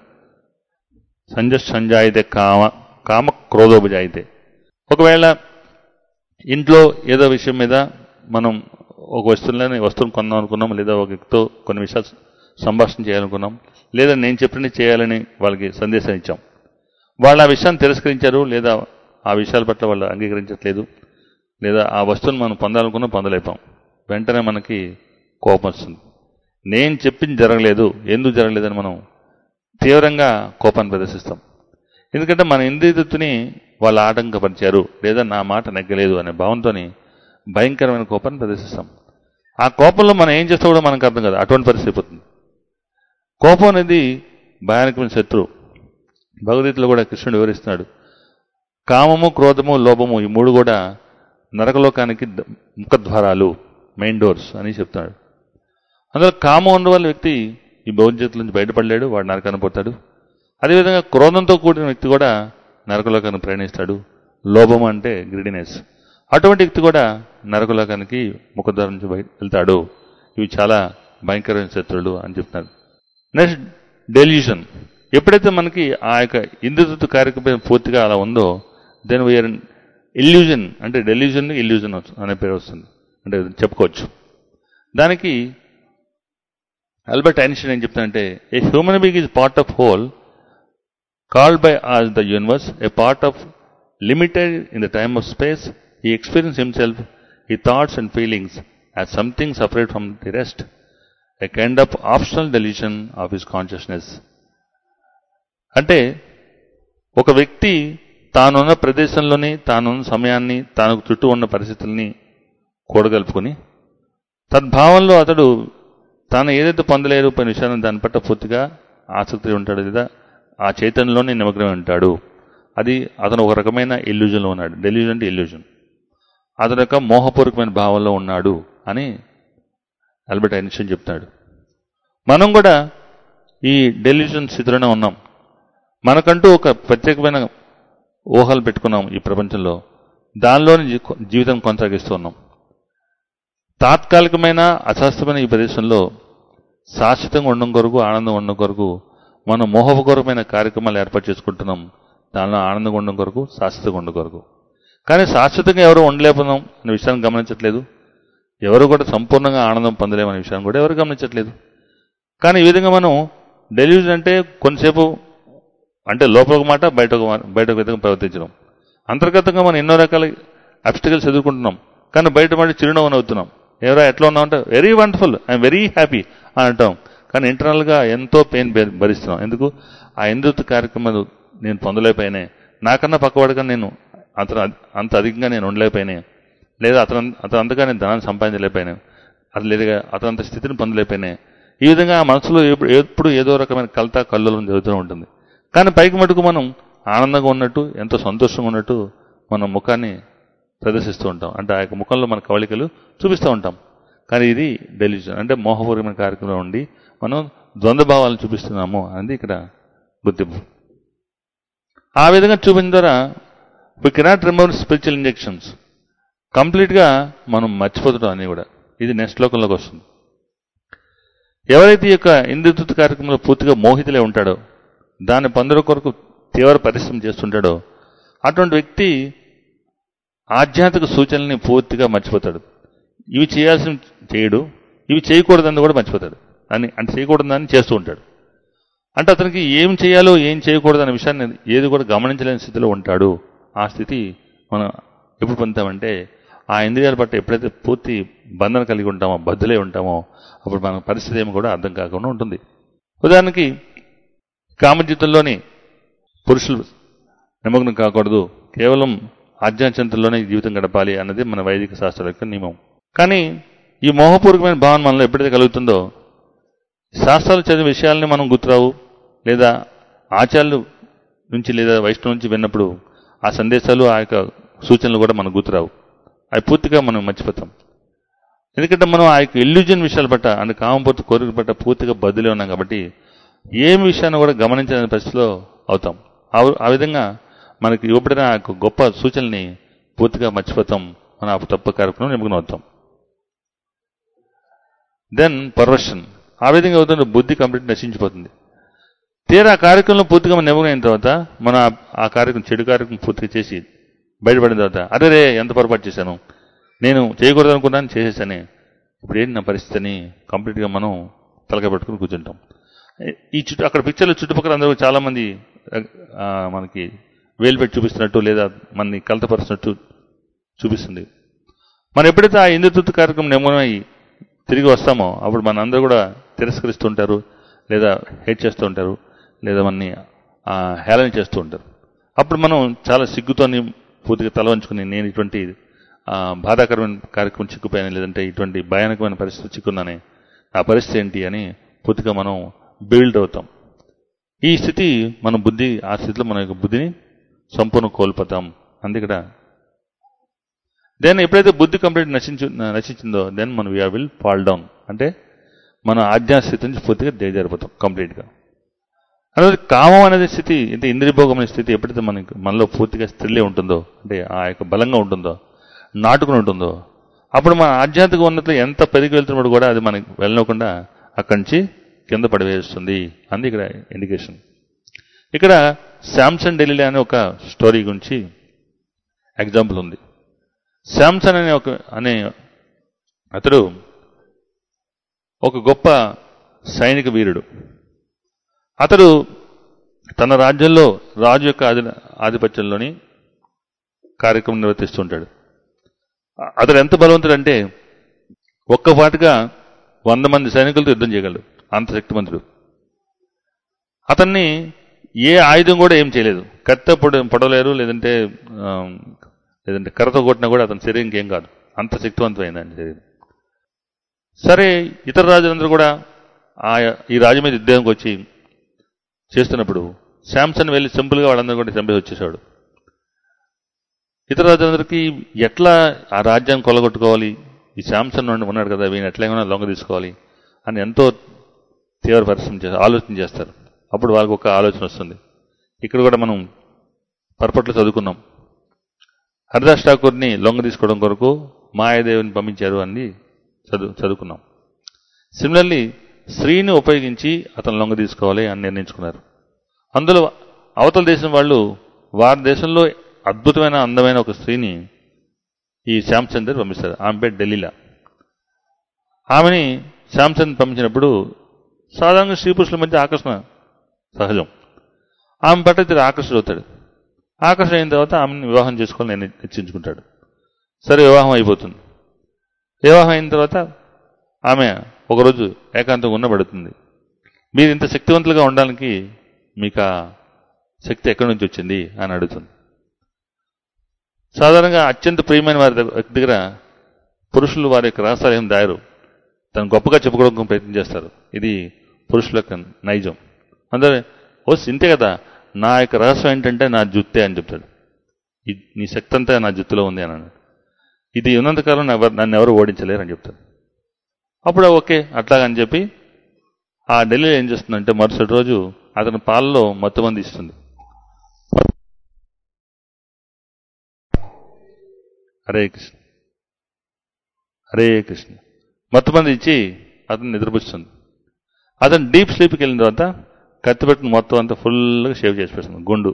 సంజాయితే కామ క్రోధోపజాయితే. ఒకవేళ ఇంట్లో ఏదో విషయం మీద మనం ఒక వస్తువుని కొందాం అనుకున్నాం, లేదా ఒక వ్యక్తితో కొన్ని విషయాలు సంభాషణ చేయాలనుకున్నాం, లేదా నేను చెప్పినది చేయాలని వాళ్ళకి సందేశం ఇచ్చాం. వాళ్ళు ఆ విషయాన్ని తిరస్కరించారు, లేదా ఆ విషయాల పట్ల వాళ్ళు అంగీకరించట్లేదు, లేదా ఆ వస్తువుని మనం పొందాలనుకున్నా పొందలేపాం. వెంటనే మనకి కోపం వస్తుంది. నేను చెప్పింది జరగలేదు, ఎందుకు జరగలేదని మనం తీవ్రంగా కోపాన్ని ప్రదర్శిస్తాం. ఎందుకంటే మన ఇంద్రియతృప్తిని వాళ్ళు ఆటంకపరిచారు, లేదా నా మాట నెగ్గలేదు అనే భావంతో భయంకరమైన కోపాన్ని ప్రదర్శిస్తాం. ఆ కోపంలో మనం ఏం చేస్తా కూడా మనకు అర్థం కాదు. అటువంటి పరిస్థితి అయిపోతుంది. కోపం అనేది భయానకమైన శత్రువు. భగవద్గీతలో కూడా కృష్ణుడు వివరిస్తున్నాడు. కామము, క్రోధము, లోభము ఈ మూడు కూడా నరకలోకానికి ముఖద్వారాలు, మెయిన్ డోర్స్ అని చెప్తున్నాడు. అందులో కామం ఉన్న వాళ్ళ వ్యక్తి ఈ భవిష్యత్తు నుంచి బయటపడలేడు, వాడు నరకాన్ని పోతాడు. అదేవిధంగా క్రోధంతో కూడిన వ్యక్తి కూడా నరకలోకాన్ని ప్రయాణిస్తాడు. లోభం అంటే గ్రిడినెస్, అటువంటి వ్యక్తి కూడా నరకలోకానికి ముఖద్వారం నుంచి వెళ్తాడు. ఇవి చాలా భయంకరమైన శత్రువులు అని చెప్తున్నారు. Next delusion. ఎప్పుడైతే మనకి ఆ యొక్క ఇంద్రియతృప్తి కార్యక్రమం పూర్తిగా అలా ఉందో, దెన్ వీఆర్ ఇల్యూజన్. అంటే డెల్యూజన్ ఇల్యూజన్ అనే పేరు వస్తుంది, అంటే చెప్పుకోవచ్చు. దానికి ఆల్బర్ట్ ఐన్స్టీన్ ఏం చెప్తానంటే, a human being is part of whole called by us the universe, a part of limited in the time of space. He experienced himself, his thoughts and feelings as something separate from the rest, a kind of optional delusion of his consciousness. అంటే ఒక వ్యక్తి తానున్న ప్రదేశంలోని, తానున్న సమయాన్ని, తాను చుట్టూ ఉన్న పరిస్థితుల్ని కూడగలుపుకొని తద్భావంలో అతడు తాను ఏదైతే పొందలేరు పని విషయాన్ని దాని పట్ల పూర్తిగా ఆసక్తి ఉంటాడు, లేదా ఆ చైతన్యంలోనే నిమగ్నమై ఉంటాడు. అది అతను ఒక రకమైన ఇల్యూజన్లో ఉన్నాడు. డెల్యూజన్ అంటే ఇల్యూజన్. అతని యొక్క మోహపూర్వకమైన భావంలో ఉన్నాడు అని ఆల్బర్ట్ ఐన్స్టీన్ చెప్తాడు. మనం కూడా ఈ డెల్యూజన్ స్థితిలోనే ఉన్నాం. మనకంటూ ఒక ప్రత్యేకమైన ఊహలు పెట్టుకున్నాం ఈ ప్రపంచంలో, దానిలోని జీవితం కొనసాగిస్తూ ఉన్నాం. తాత్కాలికమైన అశాస్త్రమైన ఈ ప్రదేశంలో శాశ్వతంగా ఉండడం కొరకు, ఆనందంగా ఉండడం కొరకు మనం మోహపూర్వకమైన కార్యక్రమాలు ఏర్పాటు చేసుకుంటున్నాం. దానిలో ఆనందంగా ఉండడం కొరకు, శాశ్వతంగా ఉండడం కొరకు. కానీ శాశ్వతంగా ఎవరు ఉండలేకపోతున్నాం అనే విషయాన్ని గమనించట్లేదు. ఎవరు కూడా సంపూర్ణంగా ఆనందం పొందలేమనే విషయాన్ని కూడా ఎవరు గమనించట్లేదు. కానీ ఈ విధంగా మనం డెల్యూజన్ అంటే కొంతసేపు అంటే లోపల ఒక మాట, బయట ఒక విధంగా ప్రవర్తించడం. అంతర్గతంగా మనం ఎన్నో రకాల అబ్స్టికల్స్ ఎదుర్కొంటున్నాం, కానీ బయట మాట చిరునవ్వు అవుతున్నాం. ఎవరో ఎట్లా ఉన్నామంటే very wonderful, I'm very happy అని అంటాం. కానీ ఇంటర్నల్గా ఎంతో పెయిన్ భరిస్తున్నాం. ఎందుకు? ఆ ఇంద్రియతృప్తి కార్యక్రమాలు నేను పొందలేకపోయినా, నాకన్నా పక్కవాడిగా నేను అంత అధికంగా నేను ఉండలేకపోయినా, లేదా అతను అంతగా నేను ధనాన్ని సంపాదించలేకపోయినా, లేదా అతను అంత స్థితిని పొందలేకపోయినా, ఈ విధంగా ఆ మనసులో ఎప్పుడు ఏదో రకమైన కల్లోలం జరుగుతూ ఉంటుంది. కానీ పైకి మటుకు మనం ఆనందంగా ఉన్నట్టు, ఎంతో సంతోషంగా ఉన్నట్టు మన ముఖాన్ని ప్రదర్శిస్తూ ఉంటాం. అంటే ఆ యొక్క ముఖంలో మన కవళికలు చూపిస్తూ ఉంటాం. కానీ ఇది డెల్యూజన్, అంటే మోహపూర్వకమైన కార్యక్రమంలో ఉండి మనం ద్వంద్వభావాలను చూపిస్తున్నాము అనేది ఇక్కడ గుర్తింపు. ఆ విధంగా చూపిన ద్వారా we cannot remember spiritual injections. కంప్లీట్గా మనం మర్చిపోతాం అని కూడా. ఇది నెక్స్ట్ శ్లోకంలోకి వస్తుంది. ఎవరైతే ఈ యొక్క ఇంద్రియతృప్తి కార్యక్రమంలో పూర్తిగా మోహితులే ఉంటాడో, దాన్ని పొందడం కొరకు తీవ్ర పరిశ్రమ చేస్తుంటాడో, అటువంటి వ్యక్తి ఆధ్యాత్మిక సూచనల్ని పూర్తిగా మర్చిపోతాడు. ఇవి చేయాల్సిన చేయడు, ఇవి చేయకూడదని కూడా మర్చిపోతాడు. అంటే చేయకూడదని చేస్తూ ఉంటాడు. అంటే అతనికి ఏం చేయాలో ఏం చేయకూడదు అనే విషయాన్ని ఏది కూడా గమనించలేని స్థితిలో ఉంటాడు. ఆ స్థితి మనం ఎప్పుడు పొందుతామంటే, ఆ ఇంద్రియాల పట్ల ఎప్పుడైతే పూర్తి బంధన కలిగి ఉంటామో, బద్దులే ఉంటామో, అప్పుడు మన పరిస్థితి ఏమి కూడా అర్థం కాకుండా ఉంటుంది. ఉదాహరణకి కామజీవితంలోని పురుషులు నిమగ్నం కాకూడదు, కేవలం ఆధ్యాత్మికంలోనే జీవితం గడపాలి అన్నది మన వైదిక శాస్త్రాల యొక్క నియమం. కానీ ఈ మోహపూర్వకమైన భావన మనలో ఎప్పుడైతే కలుగుతుందో, శాస్త్రాలు చదివే విషయాలని మనం గుర్తురావు, లేదా ఆచార్యుల నుంచి లేదా వైష్ణవు నుంచి విన్నప్పుడు ఆ సందేశాలు, ఆ యొక్క సూచనలు కూడా మనకు గుర్తురావు. అవి పూర్తిగా మనం మర్చిపోతాం. ఎందుకంటే మనం ఆ యొక్క ఇల్యూజన్ విషయాల పట్ల, అంటే కామపూర్తి కోరిక పట్ల పూర్తిగా బదిలీ ఉన్నాం కాబట్టి ఏం విషయాన్ని కూడా గమనించలేని పరిస్థితిలో అవుతాం. ఆ విధంగా మనకి ఇవ్వబడిన ఆ యొక్క గొప్ప సూచనల్ని పూర్తిగా మర్చిపోతాం. మనం ఆ తప్పు కార్యక్రమం నిమగ్నం అవుతాం. Then perversion. ఆ విధంగా అవుతున్న బుద్ధి కంప్లీట్ నశించిపోతుంది. తీరా ఆ కార్యక్రమంలో పూర్తిగా మనం నిమగ్నం అయిన తర్వాత మనం ఆ కార్యక్రమం, చెడు కార్యక్రమం పూర్తిగా చేసి బయటపడిన తర్వాత, అరే ఎంత పొరపాటు చేశాను, నేను చేయకూడదు అనుకున్నాను చేసేసానే, ఇప్పుడు ఏంటి నా పరిస్థితి అని కంప్లీట్గా మనం తలక పెట్టుకుని కూర్చుంటాం. ఈ అక్కడ పిక్చర్లో చుట్టుపక్కల అందరూ చాలామంది మనకి వేలు పెట్టి చూపిస్తున్నట్టు లేదా మనని కలతపరుస్తున్నట్టు చూపిస్తుంది. మనం ఎప్పుడైతే ఆ ఇంద్రతృప్తి కార్యక్రమం నిమగ్నమై తిరిగి వస్తామో అప్పుడు మన అందరూ కూడా తిరస్కరిస్తూ ఉంటారు, లేదా హేట్ చేస్తూ ఉంటారు, లేదా మనని హేళన చేస్తూ ఉంటారు. అప్పుడు మనం చాలా సిగ్గుతోని పూర్తిగా తలవంచుకుని నేను ఇటువంటి బాధాకరమైన కార్యక్రమం చిక్కుపోయాను, లేదంటే ఇటువంటి భయానకమైన పరిస్థితి చిక్కున్నానే, ఆ పరిస్థితి ఏంటి అని పూర్తిగా మనం బిల్డ్ అవుతాం. ఈ స్థితి మన బుద్ధి, ఆ స్థితిలో మన యొక్క బుద్ధిని సంపూర్ణ కోల్పోతాం. అందుకడ దెన్ ఎప్పుడైతే బుద్ధి కంప్లీట్ నశించిందో దెన్ మనం వీ విల్ ఫాల్ డౌన్, అంటే మన ఆజ్ఞాస్థితి నుంచి పూర్తిగా దిగజారిపోతాం కంప్లీట్గా. అనేది కామం అనేది స్థితి, అంటే ఇంద్రియభోగం అనే స్థితి ఎప్పుడైతే మనలో పూర్తిగా స్థిరలే ఉంటుందో, అంటే ఆ యొక్క బలంగా ఉంటుందో, నాటుకుని ఉంటుందో, అప్పుడు మన ఆధ్యాత్మిక ఉన్నతిలో ఎంత పెరిగి వెళ్తున్నప్పుడు కూడా అది మనకి వెళ్ళకుండా అక్కడి నుంచి కింద పడివేస్తుంది. అంది ఇక్కడ ఇండికేషన్. ఇక్కడ శాంసన్ డెలిలా అనే ఒక స్టోరీ గురించి ఎగ్జాంపుల్ ఉంది. శాంసన్ అనే అతడు ఒక గొప్ప సైనిక వీరుడు. అతడు తన రాజ్యంలో రాజు యొక్క ఆధిపత్యంలోని కార్యక్రమం నిర్వర్తిస్తుంటాడు. అతడు ఎంత బలవంతుడంటే ఒక్కపాటిగా 100 మంది సైనికులతో యుద్ధం చేయగలడు, అంత శక్తిమంతుడు. అతన్ని ఏ ఆయుధం కూడా ఏం చేయలేదు, కత్తి పొడవలేరు, లేదంటే కర్రతో కొట్టినా కూడా అతని శరీరం ఇంకేం కాదు, అంత శక్తివంతమైంది ఆయన శరీరం. సరే, ఇతర రాజులందరూ కూడా ఈ రాజు మీద యుద్ధానికి వచ్చి చేస్తున్నప్పుడు శాంసన్ వెళ్ళి సింపుల్గా వాళ్ళందరూ కూడా చంపేసి వచ్చేసాడు. ఇతర రాజులందరికీ ఎట్లా ఆ రాజ్యాన్ని కొల్లగొట్టుకోవాలి, ఈ శాంసన్ ఉన్నాడు కదా వీని ఎట్లయినా లొంగ తీసుకోవాలి అని ఎంతో తీవ్ర పరిశ్రమ ఆలోచన చేస్తారు. అప్పుడు వాళ్ళకి ఒక ఆలోచన వస్తుంది. ఇక్కడ కూడా మనం పర్పట్లో చదువుకున్నాం, హరిదాస్ ఠాకూర్ని లొంగ తీసుకోవడం కొరకు మాయాదేవిని పంపించారు అని చదువుకున్నాం. సిమిలర్లీ స్త్రీని ఉపయోగించి అతను లొంగ తీసుకోవాలి అని నిర్ణయించుకున్నారు. అందులో అవతల దేశం వాళ్ళు వారి దేశంలో అద్భుతమైన అందమైన ఒక స్త్రీని ఈ శాంసన్ దగ్గర పంపిస్తారు. ఆమె పేరు డెలీలా. ఆమెని శాంసన్ పంపించినప్పుడు సాధారణంగా స్త్రీ పురుషుల మధ్య ఆకర్షణ సహజం. ఆమె పట్ల ఇతడు ఆకర్షితుడవుతాడు. ఆకర్షణ అయిన తర్వాత ఆమెను వివాహం చేసుకోవాలని నిశ్చయించుకుంటాడు. సరే, వివాహం అయిపోతుంది. వివాహం అయిన తర్వాత ఆమె ఒకరోజు ఏకాంతంగా ఉండబడుతుంది. మీరు ఇంత శక్తివంతులుగా ఉండడానికి మీకు ఆ శక్తి ఎక్కడి నుంచి వచ్చింది అని అడుగుతుంది. సాధారణంగా అత్యంత ప్రియమైన వారి దగ్గర పురుషులు వారి యొక్క రహస్యాలు ఏం దాయరు, తను గొప్పగా చెప్పుకోవడానికి ప్రయత్నం చేస్తారు. ఇది పురుషుల యొక్క నైజం. అందరూ ఇంతే కదా, నా యొక్క రహస్యం ఏంటంటే నా జుత్తే అని చెప్తాడు. నీ శక్తి అంతా నా జుత్తులో ఉంది అని అన్నాడు. ఇది ఉన్నంతకాలం నన్ను ఎవరు ఓడించలేరు అని చెప్తాడు. అప్పుడు ఓకే అట్లాగని చెప్పి ఆ ఢిల్లీ ఏం చేస్తుందంటే మరుసటి రోజు అతని పాలలో మత్తుమంది ఇస్తుంది. హరే కృష్ణ హరే కృష్ణ. మత్తుమంది ఇచ్చి అతను నిద్రపుస్తుంది. అతను డీప్ స్లీప్కి వెళ్ళిన తర్వాత కత్తి పెట్టుకుని మొత్తం అంతా ఫుల్గా షేవ్ చేసి పెడుతుంది, గుండు.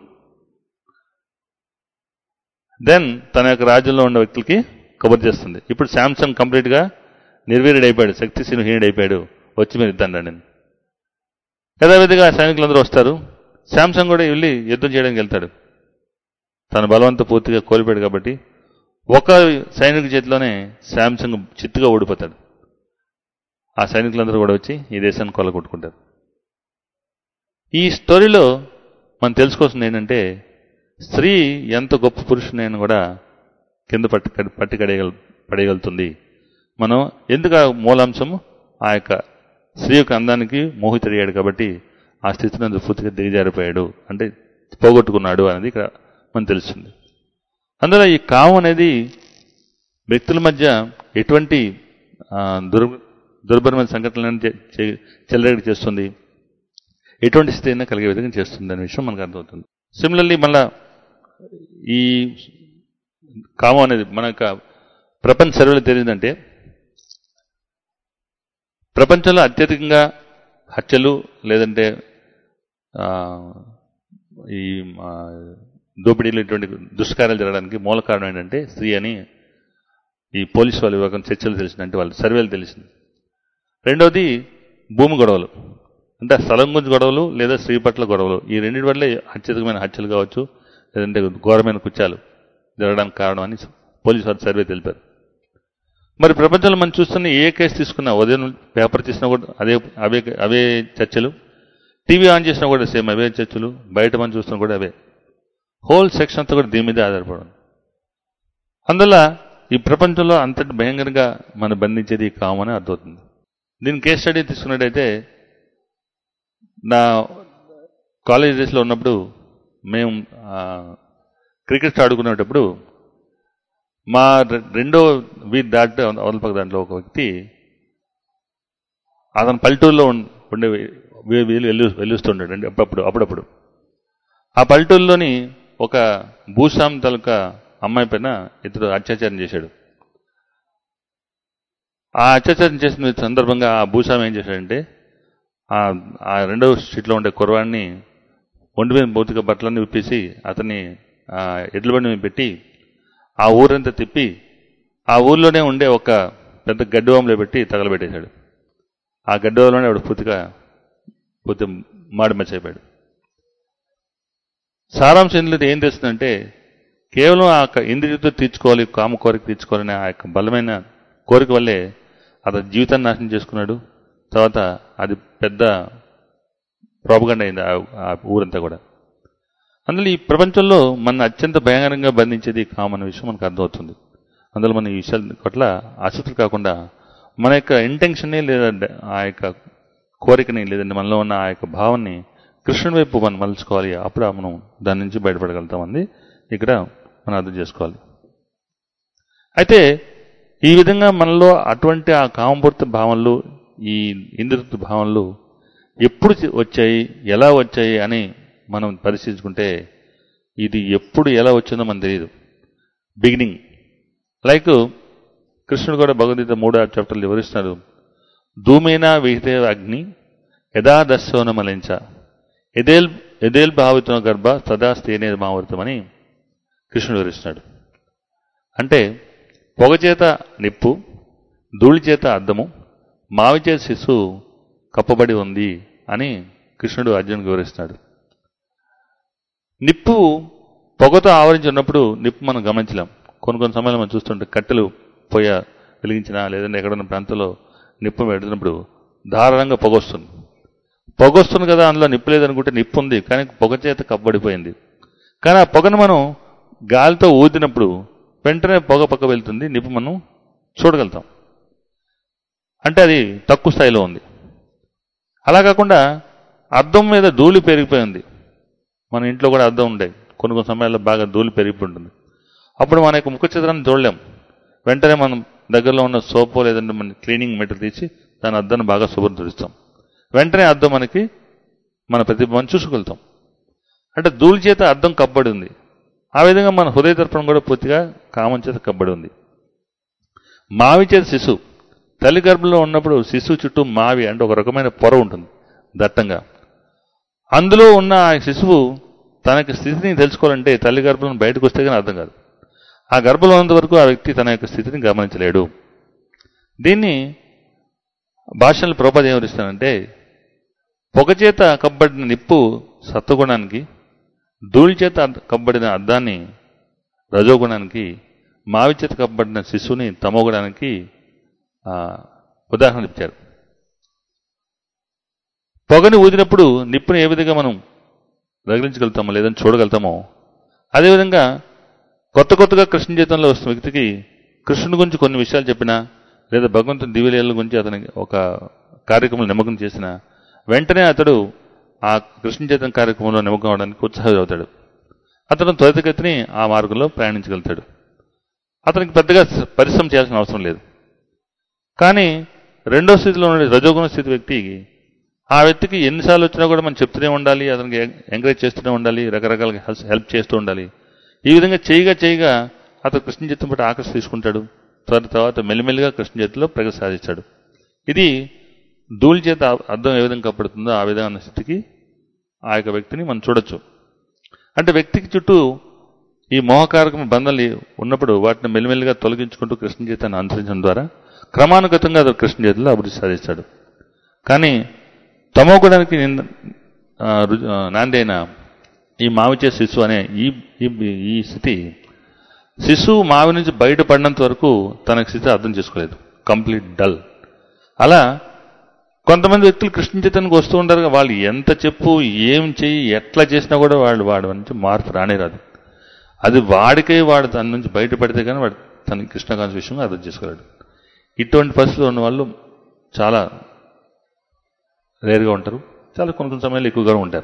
దెన్ తన యొక్క రాజ్యంలో ఉన్న వ్యక్తులకి కబుర్ చేస్తుంది. ఇప్పుడు శాంసన్ కంప్లీట్గా నిర్వీర్యుడు అయిపోయాడు, శక్తిహీనుడు అయిపోయాడు, వచ్చి మీరు యుద్ధం రండి. యథావిధిగా సైనికులందరూ వస్తారు. శాంసన్ కూడా వెళ్ళి యుద్ధం చేయడానికి వెళ్తాడు. తన బలవంతా పూర్తిగా కోల్పోయాడు కాబట్టి ఒక సైనికుడి చేతిలోనే శాంసంగ్ చిత్తుగా ఓడిపోతాడు. ఆ సైనికులందరూ కూడా వచ్చి ఈ దేశాన్ని కొల్లగొట్టుకుంటారు. ఈ స్టోరీలో మనం తెలుసుకోవాల్సింది ఏంటంటే స్త్రీ ఎంత గొప్ప పురుషునైనా కూడా కింద పట్టి పడేయగలుగుతుంది. మనం ఎందుకు ఆ మూలాంశము ఆ యొక్క స్త్రీ యొక్క అందానికి మోహితుడయ్యాడు కాబట్టి ఆ స్థితిని పూర్తిగా దిగజారిపోయాడు, అంటే పోగొట్టుకున్నాడు అనేది ఇక్కడ మనం తెలుస్తుంది. అందులో ఈ కామం అనేది వ్యక్తుల మధ్య ఎటువంటి దుర్భరమైన సంఘటనలను చెలరేగి చేస్తుంది, ఎటువంటి స్థితి అయినా కలిగే విధంగా చేస్తుంది అనే విషయం మనకు అర్థమవుతుంది. సిమిలర్లీ మళ్ళా ఈ కామం అనేది మన యొక్క ప్రపంచ సర్వేలో తెలియదంటే ప్రపంచంలో అత్యధికంగా హత్యలు లేదంటే ఈ దోపిడీలు ఇటువంటి దుష్కార్యాలు జరగడానికి మూల కారణం ఏంటంటే స్త్రీ అని ఈ పోలీసు వాళ్ళ విభాగం చర్చలు తెలిసింది, అంటే వాళ్ళ సర్వేలు తెలిసింది. రెండవది భూమి గొడవలు, అంటే స్థలం గురించి గొడవలు లేదా స్త్రీ పట్ల గొడవలు. ఈ రెండింటి వల్లే అత్యధికమైన హత్యలు కావచ్చు, లేదంటే ఘోరమైన కుత్యాలు జరగడానికి కారణం అని పోలీసు వారి సర్వే తెలిపారు. మరి ప్రపంచంలో మనం చూస్తున్న ఏ కేసు తీసుకున్నా, ఉదయం పేపర్ తీసినా కూడా అవే చర్చలు, టీవీ ఆన్ చేసినా కూడా సేమ్ అవే చర్చలు, బయట మనం చూస్తున్నా కూడా అవే. హోల్ సెక్షన్ అంతా కూడా దీని మీదే ఆధారపడడం. అందువల్ల ఈ ప్రపంచంలో అంతటి భయంకరంగా మనం బంధించేది కామన్ అని అర్థమవుతుంది. దీని కేస్ స్టడీ తీసుకున్నట్టయితే, నా కాలేజ్ డేస్లో ఉన్నప్పుడు మేము క్రికెట్ ఆడుకునేటప్పుడు మా రెండో వీధి దాటి అవతలపక్క దాంట్లో ఒక వ్యక్తి, అతను పల్లెటూరులో ఉండే వెళ్ళొస్తుంటాడు అప్పుడప్పుడు. ఆ పల్లెటూరులోని ఒక భూస్వామి తాలూకా అమ్మాయి పైన ఇతడు అత్యాచారం చేశాడు. ఆ అత్యాచారం చేసిన సందర్భంగా ఆ భూస్వామి ఏం చేశాడంటే, ఆ రెండవ స్ట్రీట్లో ఉండే కుర్రవాడిని ఒంటి మీద భౌతిక బట్టలన్నీ విప్పేసి అతన్ని ఎడ్ల బండి మీద పెట్టి ఆ ఊరంతా తిప్పి ఆ ఊర్లోనే ఉండే ఒక పెద్ద గడ్డివాములో పెట్టి తగలబెట్టేశాడు. ఆ గడ్డివాములోనే ఆవిడ పూర్తి మాడిమచ్చైపోయాడు. సారాంశం ఇందులో ఏం తెస్తుందంటే, కేవలం ఆ ఇంద్రియంతో తీర్చుకోవాలి, కామ కోరిక తీర్చుకోవాలనే ఆ యొక్క బలమైన కోరిక వల్లే అతని జీవితాన్ని నాశనం చేసుకున్నాడు. తర్వాత అది పెద్ద ప్రోపగండ అయింది ఆ ఊరంతా కూడా. అందులో ఈ ప్రపంచంలో మన అత్యంత భయంకరంగా బంధించేది కామన్ విషయం మనకు అర్థమవుతుంది. అందులో మన ఈ విషయాల పట్ల ఆసక్తి కాకుండా మన యొక్క ఇంటెన్షన్ని లేదా ఆ యొక్క కోరికని లేదంటే మనలో ఉన్న ఆ యొక్క భావాన్ని కృష్ణుని వైపు మనం మలుచుకోవాలి. అప్పుడు మనం దాని నుంచి బయటపడగలుగుతామంది ఇక్కడ మనం అర్థం చేసుకోవాలి. అయితే ఈ విధంగా మనలో అటువంటి ఆ కామపూరిత భావనలు, ఈ ఇంద్రియ భావనలు ఎప్పుడు వచ్చాయి, ఎలా వచ్చాయి అని మనం పరిశీలించుకుంటే ఇది ఎప్పుడు ఎలా వచ్చిందో మనకు తెలియదు. బిగినింగ్ లైక్ కృష్ణుడు కూడా భగవద్గీత 3వ చాప్టర్లు వివరిస్తున్నాడు. ధూమేనా విహితే అగ్ని యథా దస్సోనమలించ ఎదేల్ భావితున్న గర్భ సదా స్థేనే మావృతమని కృష్ణుడు వివరిస్తున్నాడు. అంటే పొగ చేత నిప్పు, ధూళి చేత అద్దము, మావి చేత శిశువు కప్పబడి ఉంది అని కృష్ణుడు అర్జునుడికి వివరిస్తున్నాడు. నిప్పు పొగతో ఆవరించి ఉన్నప్పుడు నిప్పు మనం గమనించలేం. కొన్ని సమయాలు మనం చూస్తుంటే కట్టెలు పొయ్య వెలిగించినా లేదంటే ఎక్కడున్న ప్రాంతంలో నిప్పు పెడుతున్నప్పుడు ధారాళంగా పొగొస్తుంది కదా, అందులో నిప్పు లేదనుకుంటే నిప్పు ఉంది, కానీ పొగ చేత కప్పబడిపోయింది. కానీ ఆ పొగను మనం గాలితో ఊదినప్పుడు వెంటనే పొగ పక్క వెళ్తుంది, నిప్పు మనం చూడగలుగుతాం. అంటే అది తక్కువ స్థాయిలో ఉంది. అలా కాకుండా అద్దం మీద ధూళి పెరిగిపోయింది. మన ఇంట్లో కూడా అద్దం ఉంటాయి, కొన్ని సమయాల్లో బాగా ధూళి పెరిగిపోయి ఉంటుంది. అప్పుడు మన యొక్క ముఖ చిత్రాన్ని చూడలేం. వెంటనే మనం దగ్గరలో ఉన్న సోపో లేదంటే మన క్లీనింగ్ మెటీరియల్ తీసి దాని అద్దాన్ని బాగా శుభ్రం తుడుస్తాం. వెంటనే అద్దం మన ప్రతిభాన్ని చూసుకోగలుగుతాం. అంటే ధూళి చేత అద్దం కప్పబడి ఉంది. ఆ విధంగా మన హృదయ దర్పణం కూడా పూర్తిగా కామం చేత కప్పబడి ఉంది. మావి చేత శిశువు, తల్లి గర్భంలో ఉన్నప్పుడు శిశువు చుట్టూ మావి అంటే ఒక రకమైన పొర ఉంటుంది దట్టంగా. అందులో ఉన్న ఆ శిశువు తనకి స్థితిని తెలుసుకోవాలంటే తల్లి గర్భంలో బయటకు వస్తే కానీ అర్థం కాదు. ఆ గర్భంలో ఉన్నంత వరకు ఆ వ్యక్తి తన యొక్క స్థితిని గమనించలేడు. దీన్ని భాషలు ప్రోపాధి ఏమరిస్తానంటే, పొగ చేత కప్పబడిన నిప్పు సత్వగుణానికి, ధూళి చేత కప్పబడిన అద్దాన్ని రజోగుణానికి, మావి చేత కప్పబడిన శిశువుని తమోగుణానికి ఉదాహరణ ఇచ్చారు. పొగని ఊదినప్పుడు నిప్పుని ఏ విధంగా మనం రగిలించగలుగుతామో లేదని చూడగలుగుతామో, అదేవిధంగా కొత్తగా కృష్ణ జీవితంలో వస్తున్న వ్యక్తికి కృష్ణుని గురించి కొన్ని విషయాలు చెప్పినా లేదా భగవంతుని దివ్యలీలల గురించి అతనికి ఒక కార్యక్రమంలో నిమగ్నం చేసిన వెంటనే అతడు ఆ కృష్ణ చైతన్య కార్యక్రమంలో నిమగ్నం అవడానికి ఉత్సాహవుతాడు. అతను త్వరితగతిని ఆ మార్గంలో ప్రయాణించగలుగుతాడు. అతనికి పెద్దగా పరిశ్రమ చేయాల్సిన అవసరం లేదు. కానీ రెండో స్థితిలో ఉండే రజోగుణ స్థితి వ్యక్తికి, ఆ వ్యక్తికి ఎన్నిసార్లు వచ్చినా కూడా మనం చెప్తూనే ఉండాలి, అతనికి ఎంకరేజ్ చేస్తూనే ఉండాలి, రకరకాలుగా హెల్ప్ చేస్తూ ఉండాలి. ఈ విధంగా చేయగా అతను కృష్ణ చైతన్యం పట్ల ఆకర్షణ తీసుకుంటాడు. తర్వాత మెల్లిమెల్లిగా కృష్ణ చైతన్యంలో ప్రగతి సాధిస్తాడు. ఇది ధూళి చేత అద్దం ఏ విధంగా కప్పడుతుందో ఆ విధమైన స్థితికి ఆ యొక్క వ్యక్తిని మనం చూడొచ్చు. అంటే వ్యక్తికి చుట్టూ ఈ మోహకారకం బంధాలు ఉన్నప్పుడు వాటిని మెల్లిమెల్లిగా తొలగించుకుంటూ కృష్ణ చైతన్యాన్ని అనుసరించడం ద్వారా క్రమానుగతంగా అది కృష్ణ చైతన్యంలో అభివృద్ధి సాధిస్తాడు. కానీ తమో గుణానికి నాంది అయిన ఈ మావిచే శిశువు అనే ఈ స్థితి, శిశువు మావి నుంచి బయటపడినంత వరకు తన స్థితి అర్థం చేసుకోలేదు, కంప్లీట్ డల్. అలా కొంతమంది వ్యక్తులు కృష్ణ చైతన్యానికి వస్తూ ఉంటారు, వాళ్ళు ఎంత చెప్పు ఏం చెయ్యి ఎట్లా చేసినా కూడా వాడి నుంచి మార్పు రానే రాదు. అది వాడికే వాడు దాని నుంచి బయటపడితే కానీ వాడు తన కృష్ణకాంత విషయంగా అర్థం చేసుకోలేడు. ఇటువంటి పరిస్థితులు ఉన్న వాళ్ళు చాలా రేరుగా ఉంటారు, చాలా కొన్ని సమయాలు ఎక్కువగా ఉంటారు.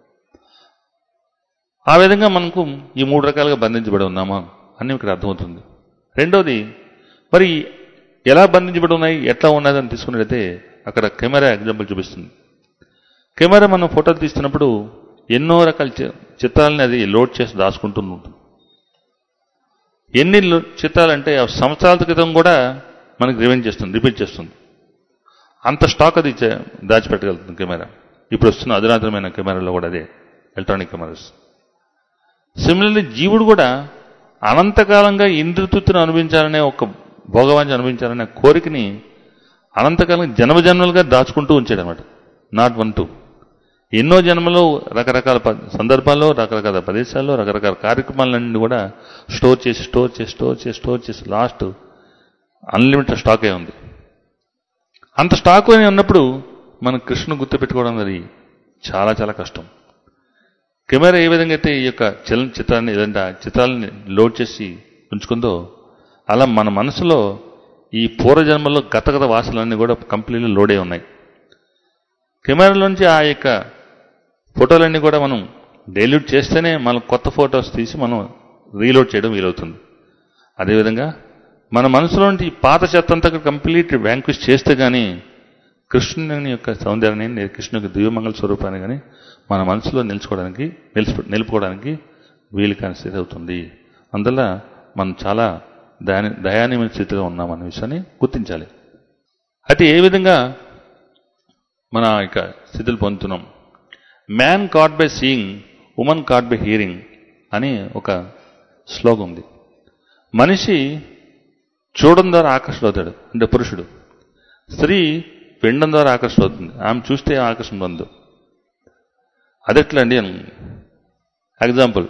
ఆ విధంగా మనకు ఈ 3 రకాలుగా బంధించబడి ఉన్నామా అని ఇక్కడ అర్థమవుతుంది. రెండోది, మరి ఎలా బంధించబడి ఉన్నాయి, ఎట్లా ఉన్నదని తీసుకున్నట్లయితే అక్కడ కెమెరా ఎగ్జాంపుల్ చూపిస్తుంది. కెమెరా మనం ఫోటోలు తీస్తున్నప్పుడు ఎన్నో రకాల చిత్రాలని అది లోడ్ చేసి దాచుకుంటూ ఉంటుంది. ఎన్ని చిత్రాలంటే సంవత్సరాల క్రితం కూడా మనకి రిపీట్ చేస్తుంది. అంత స్టాక్ అది దాచిపెట్టగలుగుతుంది కెమెరా. ఇప్పుడు వస్తున్న అధునాతనమైన కెమెరాలో కూడా అదే ఎలక్ట్రానిక్ కెమెరాస్. సిమిలర్లీ జీవుడు కూడా అనంతకాలంగా ఇంద్రతృప్తిని అనుభవించాలనే ఒక భోగవాంఛ అనుభవించాలనే కోరికని అనంతకాలం జన్మలుగా దాచుకుంటూ ఉంచాడు అనమాట. నాట్ 1, 2 ఎన్నో జన్మలో రకరకాల సందర్భాల్లో, రకరకాల ప్రదేశాల్లో, రకరకాల కార్యక్రమాలన్నీ కూడా స్టోర్ చేసి లాస్ట్ అన్లిమిటెడ్ స్టాకే ఉంది. అంత స్టాక్ అని ఉన్నప్పుడు మనం కృష్ణను గుర్తుపెట్టుకోవడం అది చాలా చాలా కష్టం. కెమెరా ఏ విధంగా అయితే ఈ యొక్క చిత్రాన్ని ఏదంటే చిత్రాలని లోడ్ చేసి ఉంచుకుందో, అలా మన మనసులో ఈ పూర్వజన్మలో గత వాసనలన్నీ కూడా కంప్లీట్లీ లోడే ఉన్నాయి. కెమెరాలోంచి ఆ యొక్క ఫోటోలన్నీ కూడా మనం డైల్యూట్ చేస్తేనే మనం కొత్త ఫొటోస్ తీసి మనం రీలోడ్ చేయడం వీలవుతుంది. అదేవిధంగా మన మనసులోంటి పాత చెత్త అంతా కంప్లీట్ వ్యాంక్విష్ చేస్తే కానీ కృష్ణుని యొక్క సౌందర్యాన్ని, కృష్ణు యొక్క దివ్యమంగళ స్వరూపాన్ని కానీ మన మనసులో నిలుపుకోవడానికి వీలు కాని స్థితి అవుతుంది. అందువల్ల మనం చాలా దయానీయమైన స్థితిలో ఉన్నామన్న విషయాన్ని గుర్తించాలి. అయితే ఏ విధంగా మన యొక్క స్థితులు పొందుతున్నాం? Man caught by seeing, women caught by hearing అని ఒక శ్లోకం ఉంది. మనిషి చూడడం ద్వారా ఆకర్షణ అవుతాడు, అంటే పురుషుడు. స్త్రీ వినడం ద్వారా ఆకర్షణ అవుతుంది, ఆమె చూస్తే ఆకర్షణ పొందు. అదెట్లా అండి అని ఎగ్జాంపుల్,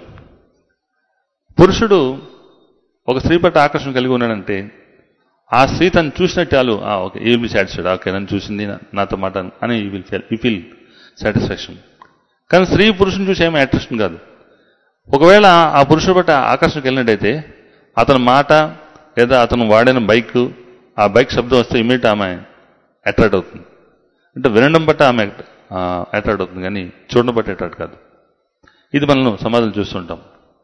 పురుషుడు ఒక స్త్రీ పట్ల ఆకర్షణ కలిగి ఉన్నాడంటే ఆ స్త్రీ తను చూసినట్టు చాలు, okay you will be satisfied, okay నన్ను చూసింది నాతో మాట అని యూ ఫీల్ సాటిస్ఫాక్షన్. కానీ స్త్రీ పురుషుని చూసి ఏమీ అట్రాక్షన్ కాదు. ఒకవేళ ఆ పురుషుడు పట్ల ఆకర్షణకు వెళ్ళినట్టయితే అతని మాట లేదా అతను వాడిన బైక్, ఆ బైక్ శబ్దం వస్తే ఇమీడియట్ ఆమె అట్రాక్ట్ అవుతుంది. అంటే వినడం బట్టి ఆమె అట్రాక్ట్ అవుతుంది, కానీ చూడడం బట్టి అట్రాక్ట్ కాదు. ఇది మనం సమాజంలో చూస్తుంటాం.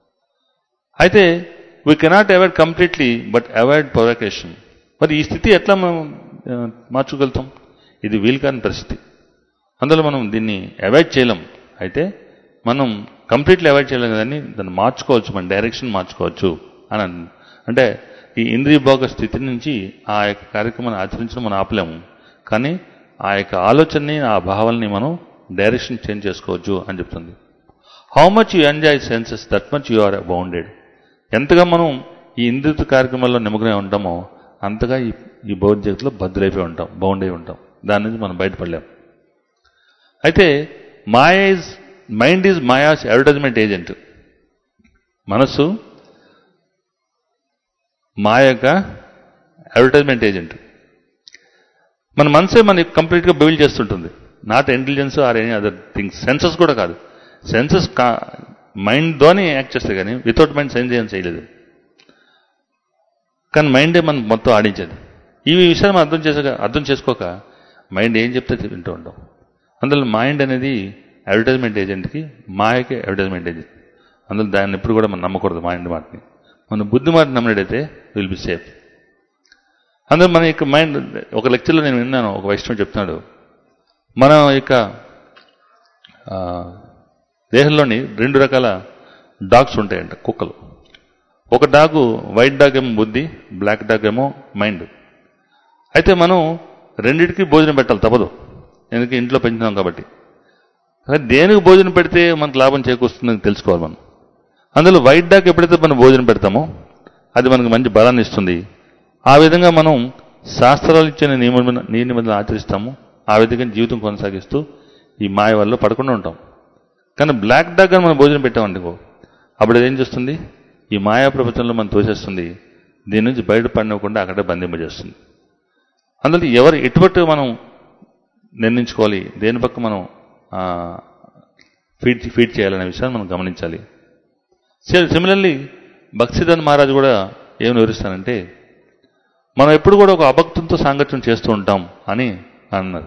అయితే we cannot avoid completely but avoid provocation. మరి ఈ స్థితి ఎట్లా మనం మార్చుకోగలుగుతాం? ఇది వీలు కాని పరిస్థితి. అందులో మనం దీన్ని అవాయిడ్ చేయలేం. అయితే మనం కంప్లీట్లీ అవాయిడ్ చేయలేం కదని దాన్ని మార్చుకోవచ్చు, మన డైరెక్షన్ మార్చుకోవచ్చు అని అంటే ఈ ఇంద్రియ భోగ స్థితి నుంచి ఆ యొక్క కార్యక్రమాన్ని ఆచరించడం మనం ఆపలేము, కానీ ఆ యొక్క ఆలోచనని, ఆ భావాలని మనం డైరెక్షన్ చేంజ్ చేసుకోవచ్చు అని చెప్తుంది. How much you enjoy senses that much you are bounded. ఎంతగా మనం ఈ ఇంద్రియ కార్యక్రమాల్లో నిమగ్నమై ఉంటామో అంతగా ఈ భౌతిక జగత్తులో బద్దులైపోయి ఉంటాం, బౌండ్ అయి ఉంటాం. దాని నుంచి మనం బయటపడలేం. అయితే mind is Maya's advertisement agent. మనస్సు మాయ యొక్క అడ్వర్టైజ్మెంట్ ఏజెంట్. మన మనసే మనకి కంప్లీట్గా బిల్డ్ చేస్తుంటుంది, not intelligence or any other things. Senses కూడా కాదు, సెన్సెస్ మైండ్తోనే యాక్ట్ చేస్తే కానీ వితౌట్ మైండ్ సైన్స్ ఏం చేయలేదు. కానీ మైండే మనం మొత్తం ఆడించేది. ఈ విషయాన్ని మనం అర్థం చేసుకోక మైండ్ ఏం చెప్తే వింటూ ఉంటాం. అందులో మైండ్ అనేది అడ్వర్టైజ్మెంట్ ఏజెంట్కి, మాయకి అడ్వర్టైజ్మెంట్ ఏజెంట్. అందులో దాన్ని ఎప్పుడు కూడా మనం నమ్మకూడదు. మైండ్ మాటని మన బుద్ధి మాట నమ్మినట్టయితే విల్ బి సేఫ్. అందులో మన యొక్క మైండ్, ఒక లెక్చర్లో నేను విన్నాను, ఒక వైష్ణవుడు చెప్తున్నాడు, మన యొక్క దేహంలోని 2 రకాల డాగ్స్ ఉంటాయంట, కుక్కలు. ఒక డాగు, వైట్ డాగ్ ఏమో బుద్ధి, బ్లాక్ డాగ్ ఏమో మైండ్. అయితే మనం రెండింటికి భోజనం పెట్టాలి, తప్పదు, ఎందుకంటే ఇంట్లో పెంచున్నాం కాబట్టి. దేనికి భోజనం పెడితే మనకు లాభం చేకూరుస్తుందని తెలుసుకోవాలి మనం. అందులో వైట్ డాక్ ఎప్పుడైతే మనం భోజనం పెడతామో అది మనకు మంచి బలాన్ని ఇస్తుంది. ఆ విధంగా మనం శాస్త్రాలు ఇచ్చిన నియమలను ఆచరిస్తాము. ఆ విధంగా జీవితం కొనసాగిస్తూ ఈ మాయ వల్ల పడకుండా ఉంటాం. కానీ బ్లాక్ డాక్ అని మనం భోజనం పెట్టామనుకో, అప్పుడు ఏం చేస్తుంది? ఈ మాయా ప్రపంచంలో మనం తోసేస్తుంది. దీని నుంచి బయటపడినవ్వకుండా అక్కడే బంధింపజేస్తుంది. అందులో ఎవరు ఎటువంటి మనం నిర్ణయించుకోవాలి, దేని పక్క మనం ఫీడ్ చేయాలనే విషయాన్ని మనం గమనించాలి. సిమిలర్లీ భక్తిసిద్ధాంత మహారాజు కూడా ఏమని వివరిస్తానంటే, మనం ఎప్పుడు కూడా ఒక అభక్తులతో సాంగత్యం చేస్తూ ఉంటాం అని అన్నారు.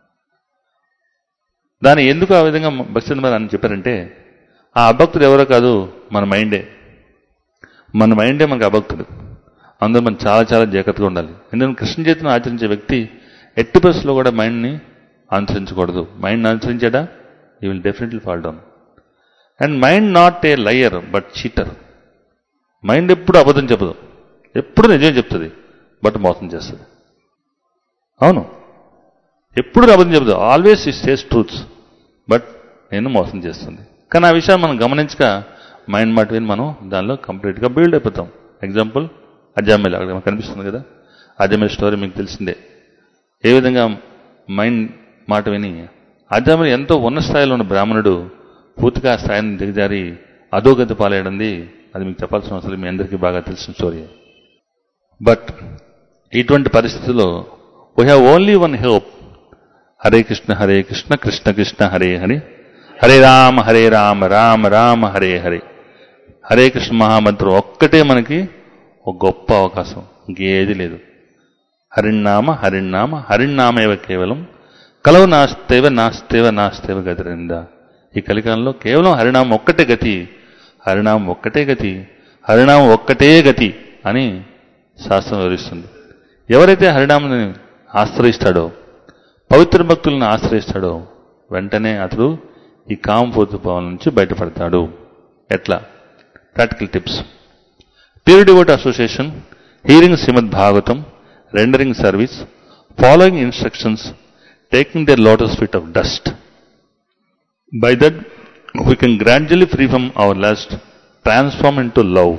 దాన్ని ఎందుకు ఆ విధంగా భక్తిసిద్ధాంత మహారాజు అని చెప్పారంటే, ఆ అభక్తుడు ఎవరో కాదు, మన మైండే. మన మైండే మనకు అభక్తుడు. అందులో మనం చాలా చాలా జాగ్రత్తగా ఉండాలి. ఎందుకంటే కృష్ణ చైతన్యం ఆచరించే వ్యక్తి ఎట్టి పరిస్థితుల్లో కూడా మైండ్ని అనుసరించకూడదు. మైండ్ని అనుసరించాడా you will definitely fall down. And mind not a liar but cheater. Mind ఎప్పుడు అబద్ధం చెప్పదు, ఎప్పుడు నిజం చెప్తుంది, బట్ మోసం చేస్తుంది. అవును, ఎప్పుడు అబద్ధం చెప్పదు, always it says truths, but నేను మోసం చేస్తుంది. కానీ ఆ విషయాన్ని మనం గమనించక మైండ్ మాట విని మనం దానిలో కంప్లీట్గా బిల్డ్ అయిపోతాం. ఎగ్జాంపుల్ అజామిల్, అక్కడ మనకు కనిపిస్తుంది కదా, అజామిల్ స్టోరీ మీకు తెలిసిందే. ఏ విధంగా మైండ్ మాట విని అజామిల్ ఎంతో ఉన్నత స్థాయిలో ఉన్న బ్రాహ్మణుడు పూర్తిగా ఆ స్థాయిని దిగజారి అధోగతి పాలేయడంది అది మీకు చెప్పాల్సిన అవసరం, మీ అందరికీ బాగా తెలిసిన స్టోరీ. బట్ ఇటువంటి పరిస్థితుల్లో we have only one hope. Hare Krishna Krishna Krishna Hare Hare, Hare Rama Rama Rama Hare Hare. Hare Krishna మహామంత్రం ఒక్కటే మనకి ఒక గొప్ప అవకాశం, ఇంకేది లేదు. హరిణామ హరిణామేవ కేవలం కలవు నాస్తేవ గతిరింద. ఈ కలికాలంలో కేవలం హరినామం ఒక్కటే గతి, హరినామం ఒక్కటే గతి, హరినామం ఒక్కటే గతి అని శాస్త్రం వివరిస్తుంది. ఎవరైతే హరినామాన్ని ఆశ్రయిస్తాడో, పవిత్ర భక్తులను ఆశ్రయిస్తాడో, వెంటనే అతడు ఈ కామపోతు భావం నుంచి బయటపడతాడు. ఎట్లా? Practical tips. Pure devotee association, hearing Srimad Bhagavatam, rendering service, following instructions, taking their lotus feet of dust. By that, we can gradually free from our lust, transform into love.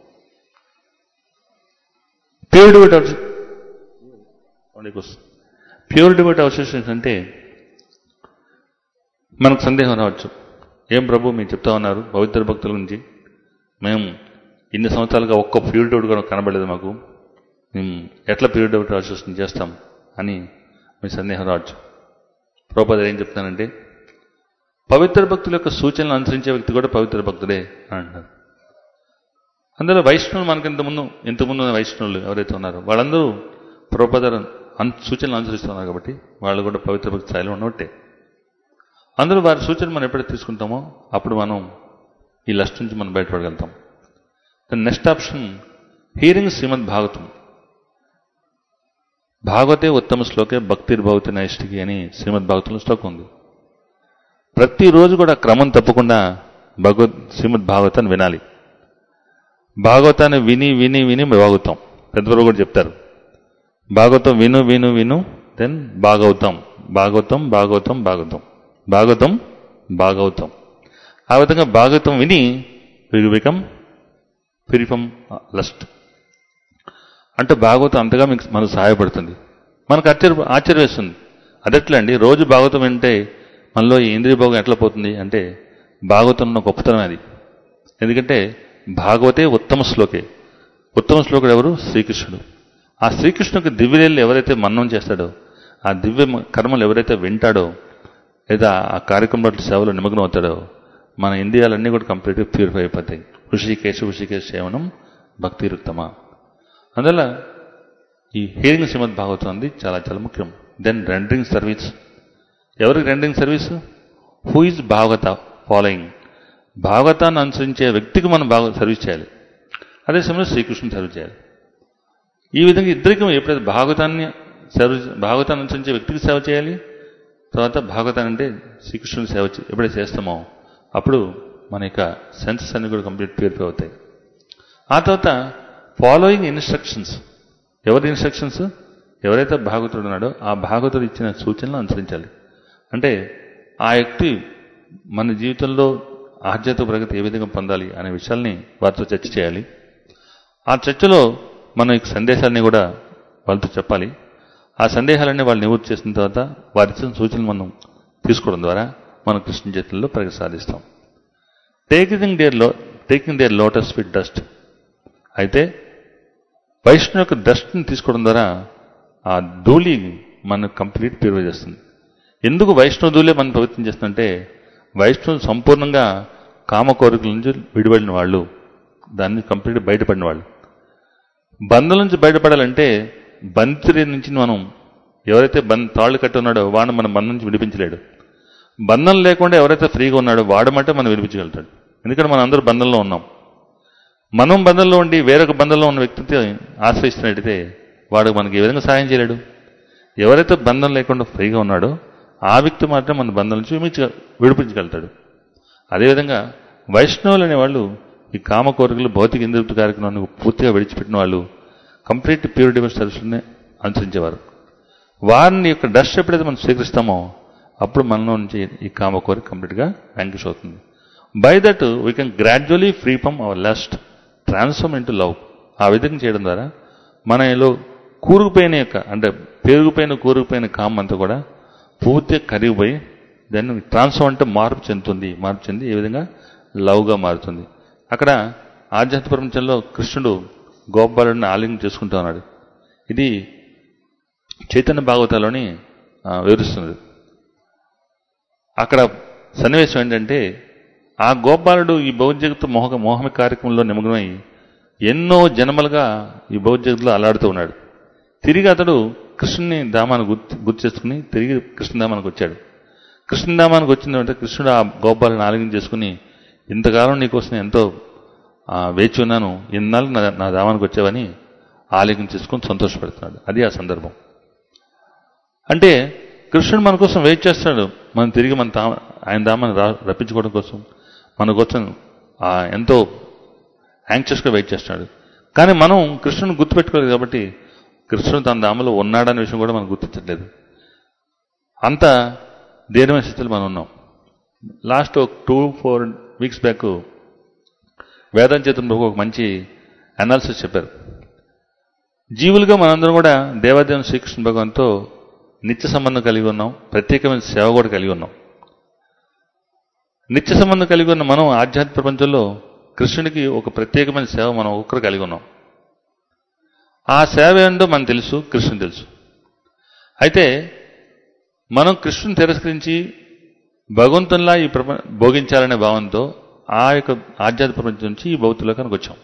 Pure devote association అంటే మనకు సందేహం రావచ్చు, ఏం ప్రభు మీరు చెప్తా ఉన్నారు పవిత్ర భక్తుల గురించి, మేము ఇన్ని సంవత్సరాలుగా ఒక్క ప్యూర్ డివోట్ కూడా కనబడలేదు, మాకు ఎట్లా ప్యూర్ డివోట్ అసోసియేషన్ చేస్తాం అని మీ సందేహం రావచ్చు. ప్రభుపాద ఏం చెప్తానంటే, పవిత్ర భక్తుల యొక్క సూచనలు అనుసరించే వ్యక్తి కూడా పవిత్ర భక్తుడే అని అంటారు. అందులో వైష్ణవులు మనకి ఇంతకుముందు వైష్ణవులు ఎవరైతే ఉన్నారో వాళ్ళందరూ ప్రభుపాద సూచనలు అనుసరిస్తున్నారు కాబట్టి వాళ్ళు కూడా పవిత్ర భక్తి స్థాయిలో ఉన్నట్టే. అందులో వారి సూచనలు మనం ఎప్పుడైతే తీసుకుంటామో అప్పుడు మనం ఈ లస్ట్ నుంచి మనం బయటపడగలుగుతాం. Next option, hearing Srimad Bhagavatam. భాగవతే ఉత్తమ శ్లోకే భక్తిర్భవతి నైష్టికి అని శ్రీమద్ భాగవతంలో శ్లోకం ఉంది. ప్రతిరోజు కూడా క్రమం తప్పకుండా శ్రీమద్ భాగవతాన్ని వినాలి. భాగవతాన్ని విని విని విని భాగవతం, పెద్దవారు కూడా చెప్తారు, భాగవతం విను విను విను దెన్ భాగవతం, భాగవతం భాగవతం భాగవతం, భాగవతం భాగవతం. ఆ విధంగా భాగవతం విని will become free from lust. అంటే భాగవతం అంతగా మీకు మనకు సహాయపడుతుంది. మనకు ఆశ్చర్యం వేస్తుంది, అదెట్లా అండి రోజు భాగవతం వింటే మనలో ఈ ఇంద్రియ భోగం ఎట్లా పోతుంది అంటే, భాగవతంలో గొప్పతనం అది. ఎందుకంటే భాగవతే ఉత్తమ శ్లోకే. ఉత్తమ శ్లోకుడు ఎవరు? శ్రీకృష్ణుడు. ఆ శ్రీకృష్ణుడికి దివ్యలీలలు ఎవరైతే మన్నం చేస్తాడో, ఆ దివ్య కర్మలు ఎవరైతే వింటాడో, లేదా ఆ కార్యక్రమంలో సేవలో నిమగ్నం అవుతాడో, మన ఇంద్రియాలన్నీ కూడా కంప్లీట్గా ప్యూరిఫై అయిపోతాయి. హృషికేశ సేవనం భక్తిరుత్తమ. అందువల్ల ఈ హీరింగ్ శ్రీమద్ భాగవతం అంది చాలా చాలా ముఖ్యం. Then rendering service. ఎవరికి rendering service? Who is Bhagavata following. భాగవతాన్ని అనుసరించే వ్యక్తికి మనం సర్వీస్ చేయాలి. అదే సమయంలో శ్రీకృష్ణుని సర్వీస్ చేయాలి. ఈ విధంగా ఇద్దరికి ఎప్పుడైతే భాగవతాన్ని అనుసరించే వ్యక్తికి సేవ చేయాలి, తర్వాత భాగవతాన్ని అంటే శ్రీకృష్ణుని సేవ ఎప్పుడైతే చేస్తామో అప్పుడు మన యొక్క సెన్సెస్ అన్ని కూడా కంప్లీట్ ప్యూరిఫై అవుతాయి. ఆ తర్వాత ఫాలోయింగ్ ఇన్స్ట్రక్షన్స్. ఎవరి ఇన్స్ట్రక్షన్స్? ఎవరైతే భాగవతుడు ఉన్నాడో ఆ భాగవతుడు ఇచ్చిన సూచనలు అనుసరించాలి. అంటే ఆ వ్యక్తి మన జీవితంలో ఆధ్యాత్మిక ప్రగతి ఏ విధంగా పొందాలి అనే విషయాల్ని వారితో చర్చ చేయాలి. ఆ చర్చలో మనం ఈ సందేశాన్ని కూడా వాళ్ళతో చెప్పాలి. ఆ సందేహాలన్నీ వాళ్ళు నివృత్తి చేసిన తర్వాత వారి ఇచ్చిన సూచనలు మనం తీసుకోవడం ద్వారా మనం కృష్ణ చేతుల్లో ప్రగతి సాధిస్తాం. Taking their lotus with dust. అయితే వైష్ణవు యొక్క డస్ట్ని తీసుకోవడం ద్వారా ఆ ధూళి మనకు కంప్లీట్ ప్యూరిఫై చేస్తుంది. ఎందుకు వైష్ణవ ధూళే మనం పవిత్రం చేస్తుందంటే వైష్ణవులు సంపూర్ణంగా కామ కోరికల నుంచి విడిపడిన వాళ్ళు, దాని నుంచి కంప్లీట్ బయటపడిన వాళ్ళు. బంధం నుంచి బయటపడాలంటే బంతిరి నుంచి మనం ఎవరైతే తాళ్ళు కట్టి ఉన్నాడో వాడు మన బంధం నుంచి విడిపించలేడు. బంధం లేకుండా ఎవరైతే ఫ్రీగా ఉన్నాడో వాడమంటే మనం విడిపించగలుగుతాడు. ఎందుకంటే మనం అందరూ బంధంలో ఉన్నాం. మనం బంధంలో ఉండి వేరొక బంధంలో ఉన్న వ్యక్తితో ఆశ్రయిస్తున్నట్టయితే వాడు మనకి ఏ విధంగా సహాయం చేయలేడు. ఎవరైతే బంధం లేకుండా ఫ్రీగా ఉన్నాడో ఆ వ్యక్తి మాత్రం మన బంధం నుంచి విడిపించగలుగుతాడు. అదేవిధంగా వైష్ణవులు అనేవాళ్ళు ఈ కామ కోరికలు భౌతిక ఇంద్రియ కార్యక్రమాన్ని పూర్తిగా విడిచిపెట్టిన వాళ్ళు కంప్లీట్ ప్యూర్ డివైన్ సర్వీస్ని అనుసరించేవారు. వారిని యొక్క డస్ట్ ఎప్పుడైతే మనం స్వీకరిస్తామో అప్పుడు మనలో నుంచి ఈ కామ కోరిక కంప్లీట్గా వ్యాంకిష్ అవుతుంది. By that we can gradually free from our lust transform into love. ఆ విధంగా చేయడం ద్వారా మనలో కూరుకుపోయిన యొక్క అంటే కూరుకుపోయిన కామం అంతా కూడా పూర్తిగా కరిగిపోయి దాన్ని ట్రాన్స్ఫార్మ్ అంటే మార్పు చెంది ఏ విధంగా లవ్గా మారుతుంది. అక్కడ ఆధ్యాత్మిక ప్రపంచంలో కృష్ణుడు గోపాలుడిని ఆలింగనం చేసుకుంటూ ఉన్నాడు. ఇది చైతన్య భాగవతాలోని వివరిస్తున్నది. అక్కడ సన్నివేశం ఏంటంటే ఆ గోపాలుడు ఈ భౌతిక మోహమి కార్యక్రమంలో నిమగ్నమై ఎన్నో జన్మలుగా ఈ భౌతికలో అలాడుతూ ఉన్నాడు. తిరిగి అతడు కృష్ణుని ధామాన్ని గుర్తు చేసుకుని తిరిగి కృష్ణధామానికి వచ్చాడు. కృష్ణధామానికి వచ్చిందంటే కృష్ణుడు ఆ గోపాలను ఆలింగనం చేసుకుని ఇంతకాలం నీకోసం ఎంతో వేచి ఉన్నాను, ఇన్నాళ్ళు నా ధామానికి వచ్చావని ఆలింగనం చేసుకుని సంతోషపడుతున్నాడు. అది ఆ సందర్భం. అంటే కృష్ణుడు మన కోసం వెయిట్ చేస్తాడు. మనం తిరిగి ఆయన ధామాన్ని రప్పించుకోవడం కోసం మన కోసం ఎంతో యాంగ్షియస్గా వెయిట్ చేస్తున్నాడు. కానీ మనం కృష్ణుని గుర్తుపెట్టుకోలేదు కాబట్టి కృష్ణుడు తన ధామలో ఉన్నాడనే విషయం కూడా మనం గుర్తించట్లేదు. అంత దీనమైన స్థితిలో మనం ఉన్నాం. Last 2-4 weeks back Vedanta Chetan Prabhu ఒక మంచి అనాలిసిస్ చెప్పారు. జీవులుగా మనందరం కూడా దేవాదేవుని శ్రీకృష్ణ భగవాన్తో నిత్య సంబంధం కలిగి ఉన్నాం, ప్రత్యేకమైన సేవ కూడా కలిగి ఉన్నాం. నిత్య సంబంధం కలిగి ఉన్న మనం ఆధ్యాత్మిక ప్రపంచంలో కృష్ణుడికి ఒక ప్రత్యేకమైన సేవ మనం ఒక్కరు కలిగి ఉన్నాం. ఆ సేవ ఏంటో మనకు తెలుసు, కృష్ణుని తెలుసు. అయితే మనం కృష్ణుని తిరస్కరించి భగవంతునిలా ఈ భోగించాలనే భావంతో ఆ యొక్క ఆధ్యాత్మిక ప్రపంచం నుంచి ఈ భౌతికలోకానికి వచ్చాం.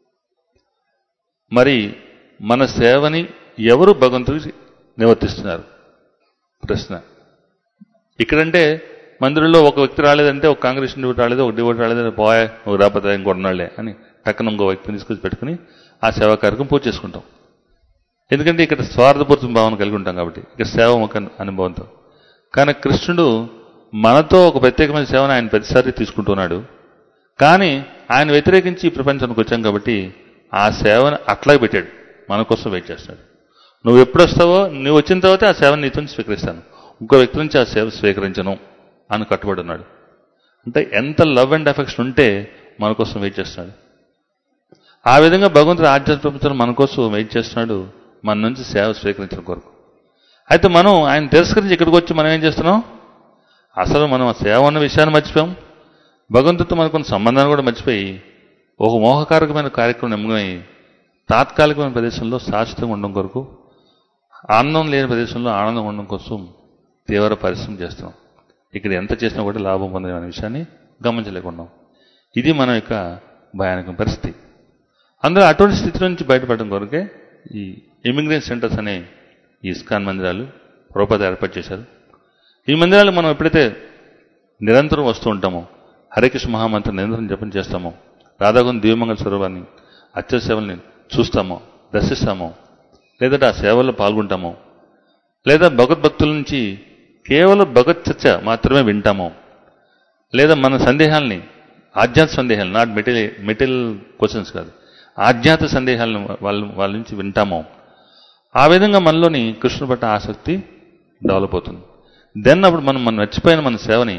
మరి మన సేవని ఎవరు భగవంతుడికి నివర్తిస్తున్నారు? ప్రశ్న. ఇక్కడంటే మందిరంలో ఒక వ్యక్తి రాలేదంటే ఒక కాంగ్రెస్ డివోట్ రాలేదు, ఒక డివోట్ రాలేదంటే పోయా ఒక రాకపోతే ఇంకొన్నాళ్లే అని టక్కన ఇంకో వ్యక్తిని తీసుకొచ్చి పెట్టుకుని ఆ సేవా కార్యక్రమం పూర్తి చేసుకుంటాం. ఎందుకంటే ఇక్కడ స్వార్థపూర్తి భావన కలిగి ఉంటాం కాబట్టి, ఇక్కడ సేవ ఒక అనుభవంతో. కానీ కృష్ణుడు మనతో ఒక ప్రత్యేకమైన సేవను ఆయన ప్రతిసారి తీసుకుంటున్నాడు. కానీ ఆయన వ్యతిరేకించి ఈ ప్రపంచానికి వచ్చాం కాబట్టి ఆ సేవను అట్లాగే పెట్టాడు, మన కోసం వెయిట్ చేస్తాడు. నువ్వు ఎప్పుడు వస్తావో నువ్వు వచ్చిన తర్వాత ఆ సేవను నీతో స్వీకరిస్తాను, ఇంకో వ్యక్తి నుంచి ఆ సేవ స్వీకరించను అని కట్టుబడి ఉన్నాడు. అంటే ఎంత లవ్ అండ్ అఫెక్షన్ ఉంటే మన కోసం వెయిట్ చేస్తున్నాడు. ఆ విధంగా భగవంతుడు ఆధ్యాత్మిక ప్రపంచంలో మన కోసం వెయిట్ చేస్తున్నాడు, మన నుంచి సేవ స్వీకరించడం కొరకు. అయితే మనం ఆయన తిరస్కరించి ఇక్కడికి వచ్చి మనం ఏం చేస్తున్నాం? అసలు మనం ఆ సేవ ఉన్న విషయాన్ని మర్చిపోయాం, భగవంతుడితో మనకున్న సంబంధాన్ని కూడా మర్చిపోయి ఒక మోహకారకమైన కార్యక్రమం నిమ్మగమై తాత్కాలికమైన ప్రదేశంలో శాశ్వతంగా ఉండడం కొరకు, ఆనందం లేని ప్రదేశంలో ఆనందం ఉండడం కోసం తీవ్ర పరిశ్రమ చేస్తున్నాం. ఇక్కడ ఎంత చేసినా కూడా లాభం పొందే అనే విషయాన్ని గమనించలేకున్నాం. ఇది మన యొక్క భయానక పరిస్థితి. అందులో అటువంటి స్థితి నుంచి బయటపడడం కొరకే ఈ ఇమిగ్రెంట్ సెంటర్స్ అనే ఈ ఇస్కాన్ మందిరాలు ప్రభుపాద ఏర్పాటు చేశారు. ఈ మందిరాలు మనం ఎప్పుడైతే నిరంతరం వస్తూ ఉంటామో, హరే కృష్ణ మహామంత్రం నిరంతరం జపం చేస్తామో, రాధాగోవింద దివ్యమంగళ స్వరూపాన్ని అత్యవసర సేవల్ని చూస్తామో, దర్శిస్తామో, లేదంటే ఆ సేవల్లో పాల్గొంటామో, లేదా భగవద్భక్తుల నుంచి కేవలం భగవత్ చర్చ మాత్రమే వింటామో, లేదా మన సందేహాల్ని ఆధ్యాత్మిక సందేహాలు, నాట్ మెటీరియల్ క్వశ్చన్స్ కాదు, ఆధ్యాత్మిక సందేహాలను వాళ్ళ నుంచి వింటామో, ఆ విధంగా మనలోని కృష్ణుని పట్ల ఆసక్తి డెవలప్ అవుతుంది. దెన్ అప్పుడు మనం మర్చిపోయిన మన సేవని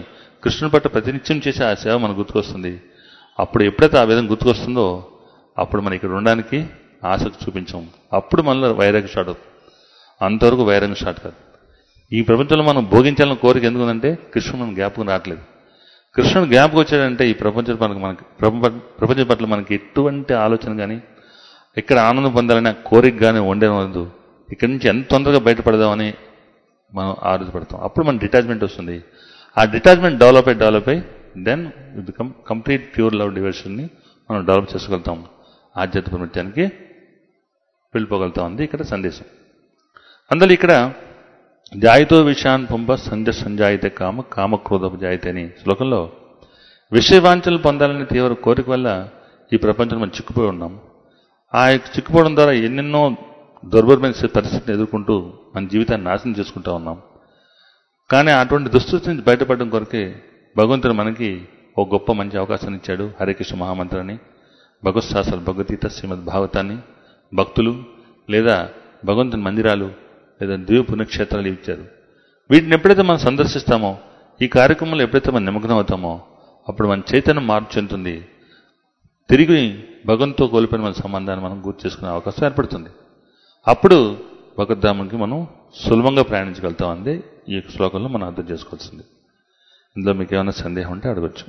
కృష్ణుని పట్ల ప్రతినిత్యం చేసే ఆ సేవ మనకు గుర్తుకొస్తుంది. అప్పుడు ఎప్పుడైతే ఆ విధంగా గుర్తుకొస్తుందో అప్పుడు మనం ఇక్కడ ఉండడానికి ఆసక్తి చూపించాం. అప్పుడు మనలో వైరాగ్యం స్టార్ట్ అవుతుంది. అంతవరకు వైరాగ్యం స్టార్ట్ కాదు. ఈ ప్రపంచంలో మనం భోగించాలని కోరిక ఎందుకుందంటే కృష్ణుడు మనం జ్ఞాపకం రావట్లేదు. కృష్ణుడు జ్ఞాపకం వచ్చాడంటే ఈ ప్రపంచం ప్రపంచం పట్ల మనకి ఎటువంటి ఆలోచన కానీ, ఇక్కడ ఆనందం పొందాలనే కోరిక కానీ ఉండేవద్దు. ఇక్కడి నుంచి ఎంత తొందరగా బయటపడదామని మనం ఆలోచపడతాం. అప్పుడు మన డిటాచ్మెంట్ వస్తుంది. ఆ డిటాచ్మెంట్ డెవలప్ అయ్యి then we become complete pure love డివోషన్ని మనం డెవలప్ చేసుకోగలుగుతాం. ఆధ్యాత్మిక నృత్యానికి వెళ్ళిపోగలుగుతాం అంది ఇక్కడ సందేశం. అందులో ఇక్కడ జాయితో విషయాన్ పుంప సంజాయితే కామక్రోధపు జాయితే అని శ్లోకంలో విషయవాంఛలు పొందాలని తీవ్ర కోరిక వల్ల ఈ ప్రపంచంలో మనం చిక్కుపోయి ఉన్నాం. ఆ చిక్కుపోవడం ద్వారా ఎన్నెన్నో దుర్భరమైన పరిస్థితిని ఎదుర్కొంటూ మన జీవితాన్ని నాశనం చేసుకుంటూ ఉన్నాం. కానీ అటువంటి దుస్థితి నుంచి బయటపడడం కొరకే భగవంతుడు మనకి ఒక గొప్ప మంచి అవకాశాన్ని ఇచ్చాడు. హరికృష్ణ మహామంత్రాన్ని, భగవత్ శాస్త్రాలు, భగవద్గీత, శ్రీమద్ భాగవతాన్ని, భక్తులు లేదా భగవంతుని మందిరాలు లేదా దివ్య పుణ్యక్షేత్రాలు ఇచ్చారు. వీటిని ఎప్పుడైతే మనం సందర్శిస్తామో, ఈ కార్యక్రమంలో ఎప్పుడైతే మనం నిమగ్నం అవుతామో అప్పుడు మన చైతన్యం మార్పు చెందుతుంది. తిరిగి భగవంతుతో కోల్పోయిన మన సంబంధాన్ని మనం గుర్తు చేసుకునే అవకాశం ఏర్పడుతుంది. అప్పుడు భగవద్ధామానికి మనం సులభంగా ప్రయాణించగలుగుతాం అందే ఈ శ్లోకంలో మనం అర్థం చేసుకోవాల్సింది. ఇందులో మీకు ఏమైనా సందేహం ఉంటే అడగచ్చు.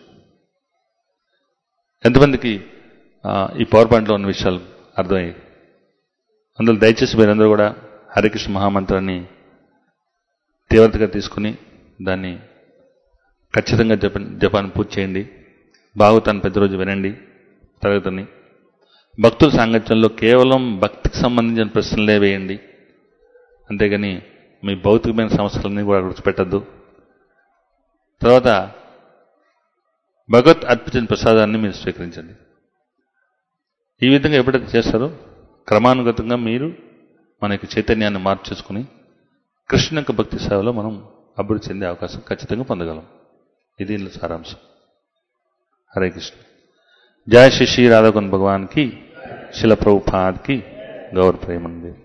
ఎంతమందికి ఈ పవర్ పాయింట్లో ఉన్న విషయాలు అర్థమయ్యాయి? అందులో దయచేసి మీరందరూ కూడా హరికృష్ణ మహామంత్రాన్ని తీవ్రతగా తీసుకుని దాన్ని ఖచ్చితంగా జపాన్ని పూర్తి చేయండి. భాగవతాన్ని ప్రతిరోజు వినండి తరగతిని. భక్తుల సాంగత్యంలో కేవలం భక్తికి సంబంధించిన ప్రశ్నలే వేయండి, అంతేగాని మీ భౌతికమైన సమస్యలన్నీ కూడా విడిచిపెట్టద్దు. తర్వాత భగవత్ అర్పించిన ప్రసాదాన్ని మీరు స్వీకరించండి. ఈ విధంగా ఎప్పుడైతే చేస్తారో క్రమానుగతంగా మీరు మన యొక్క చైతన్యాన్ని మార్పు చేసుకుని కృష్ణ యొక్క భక్తి సేవలో మనం అభివృద్ధి చెందే అవకాశం ఖచ్చితంగా పొందగలం. ఇది సారాంశం. హరే కృష్ణ. జయ శ్రీ శ్రీ రాధాకున్ భగవాన్ కి, శిల ప్రభుపాద్ కి, గౌర్ ప్రేమంది.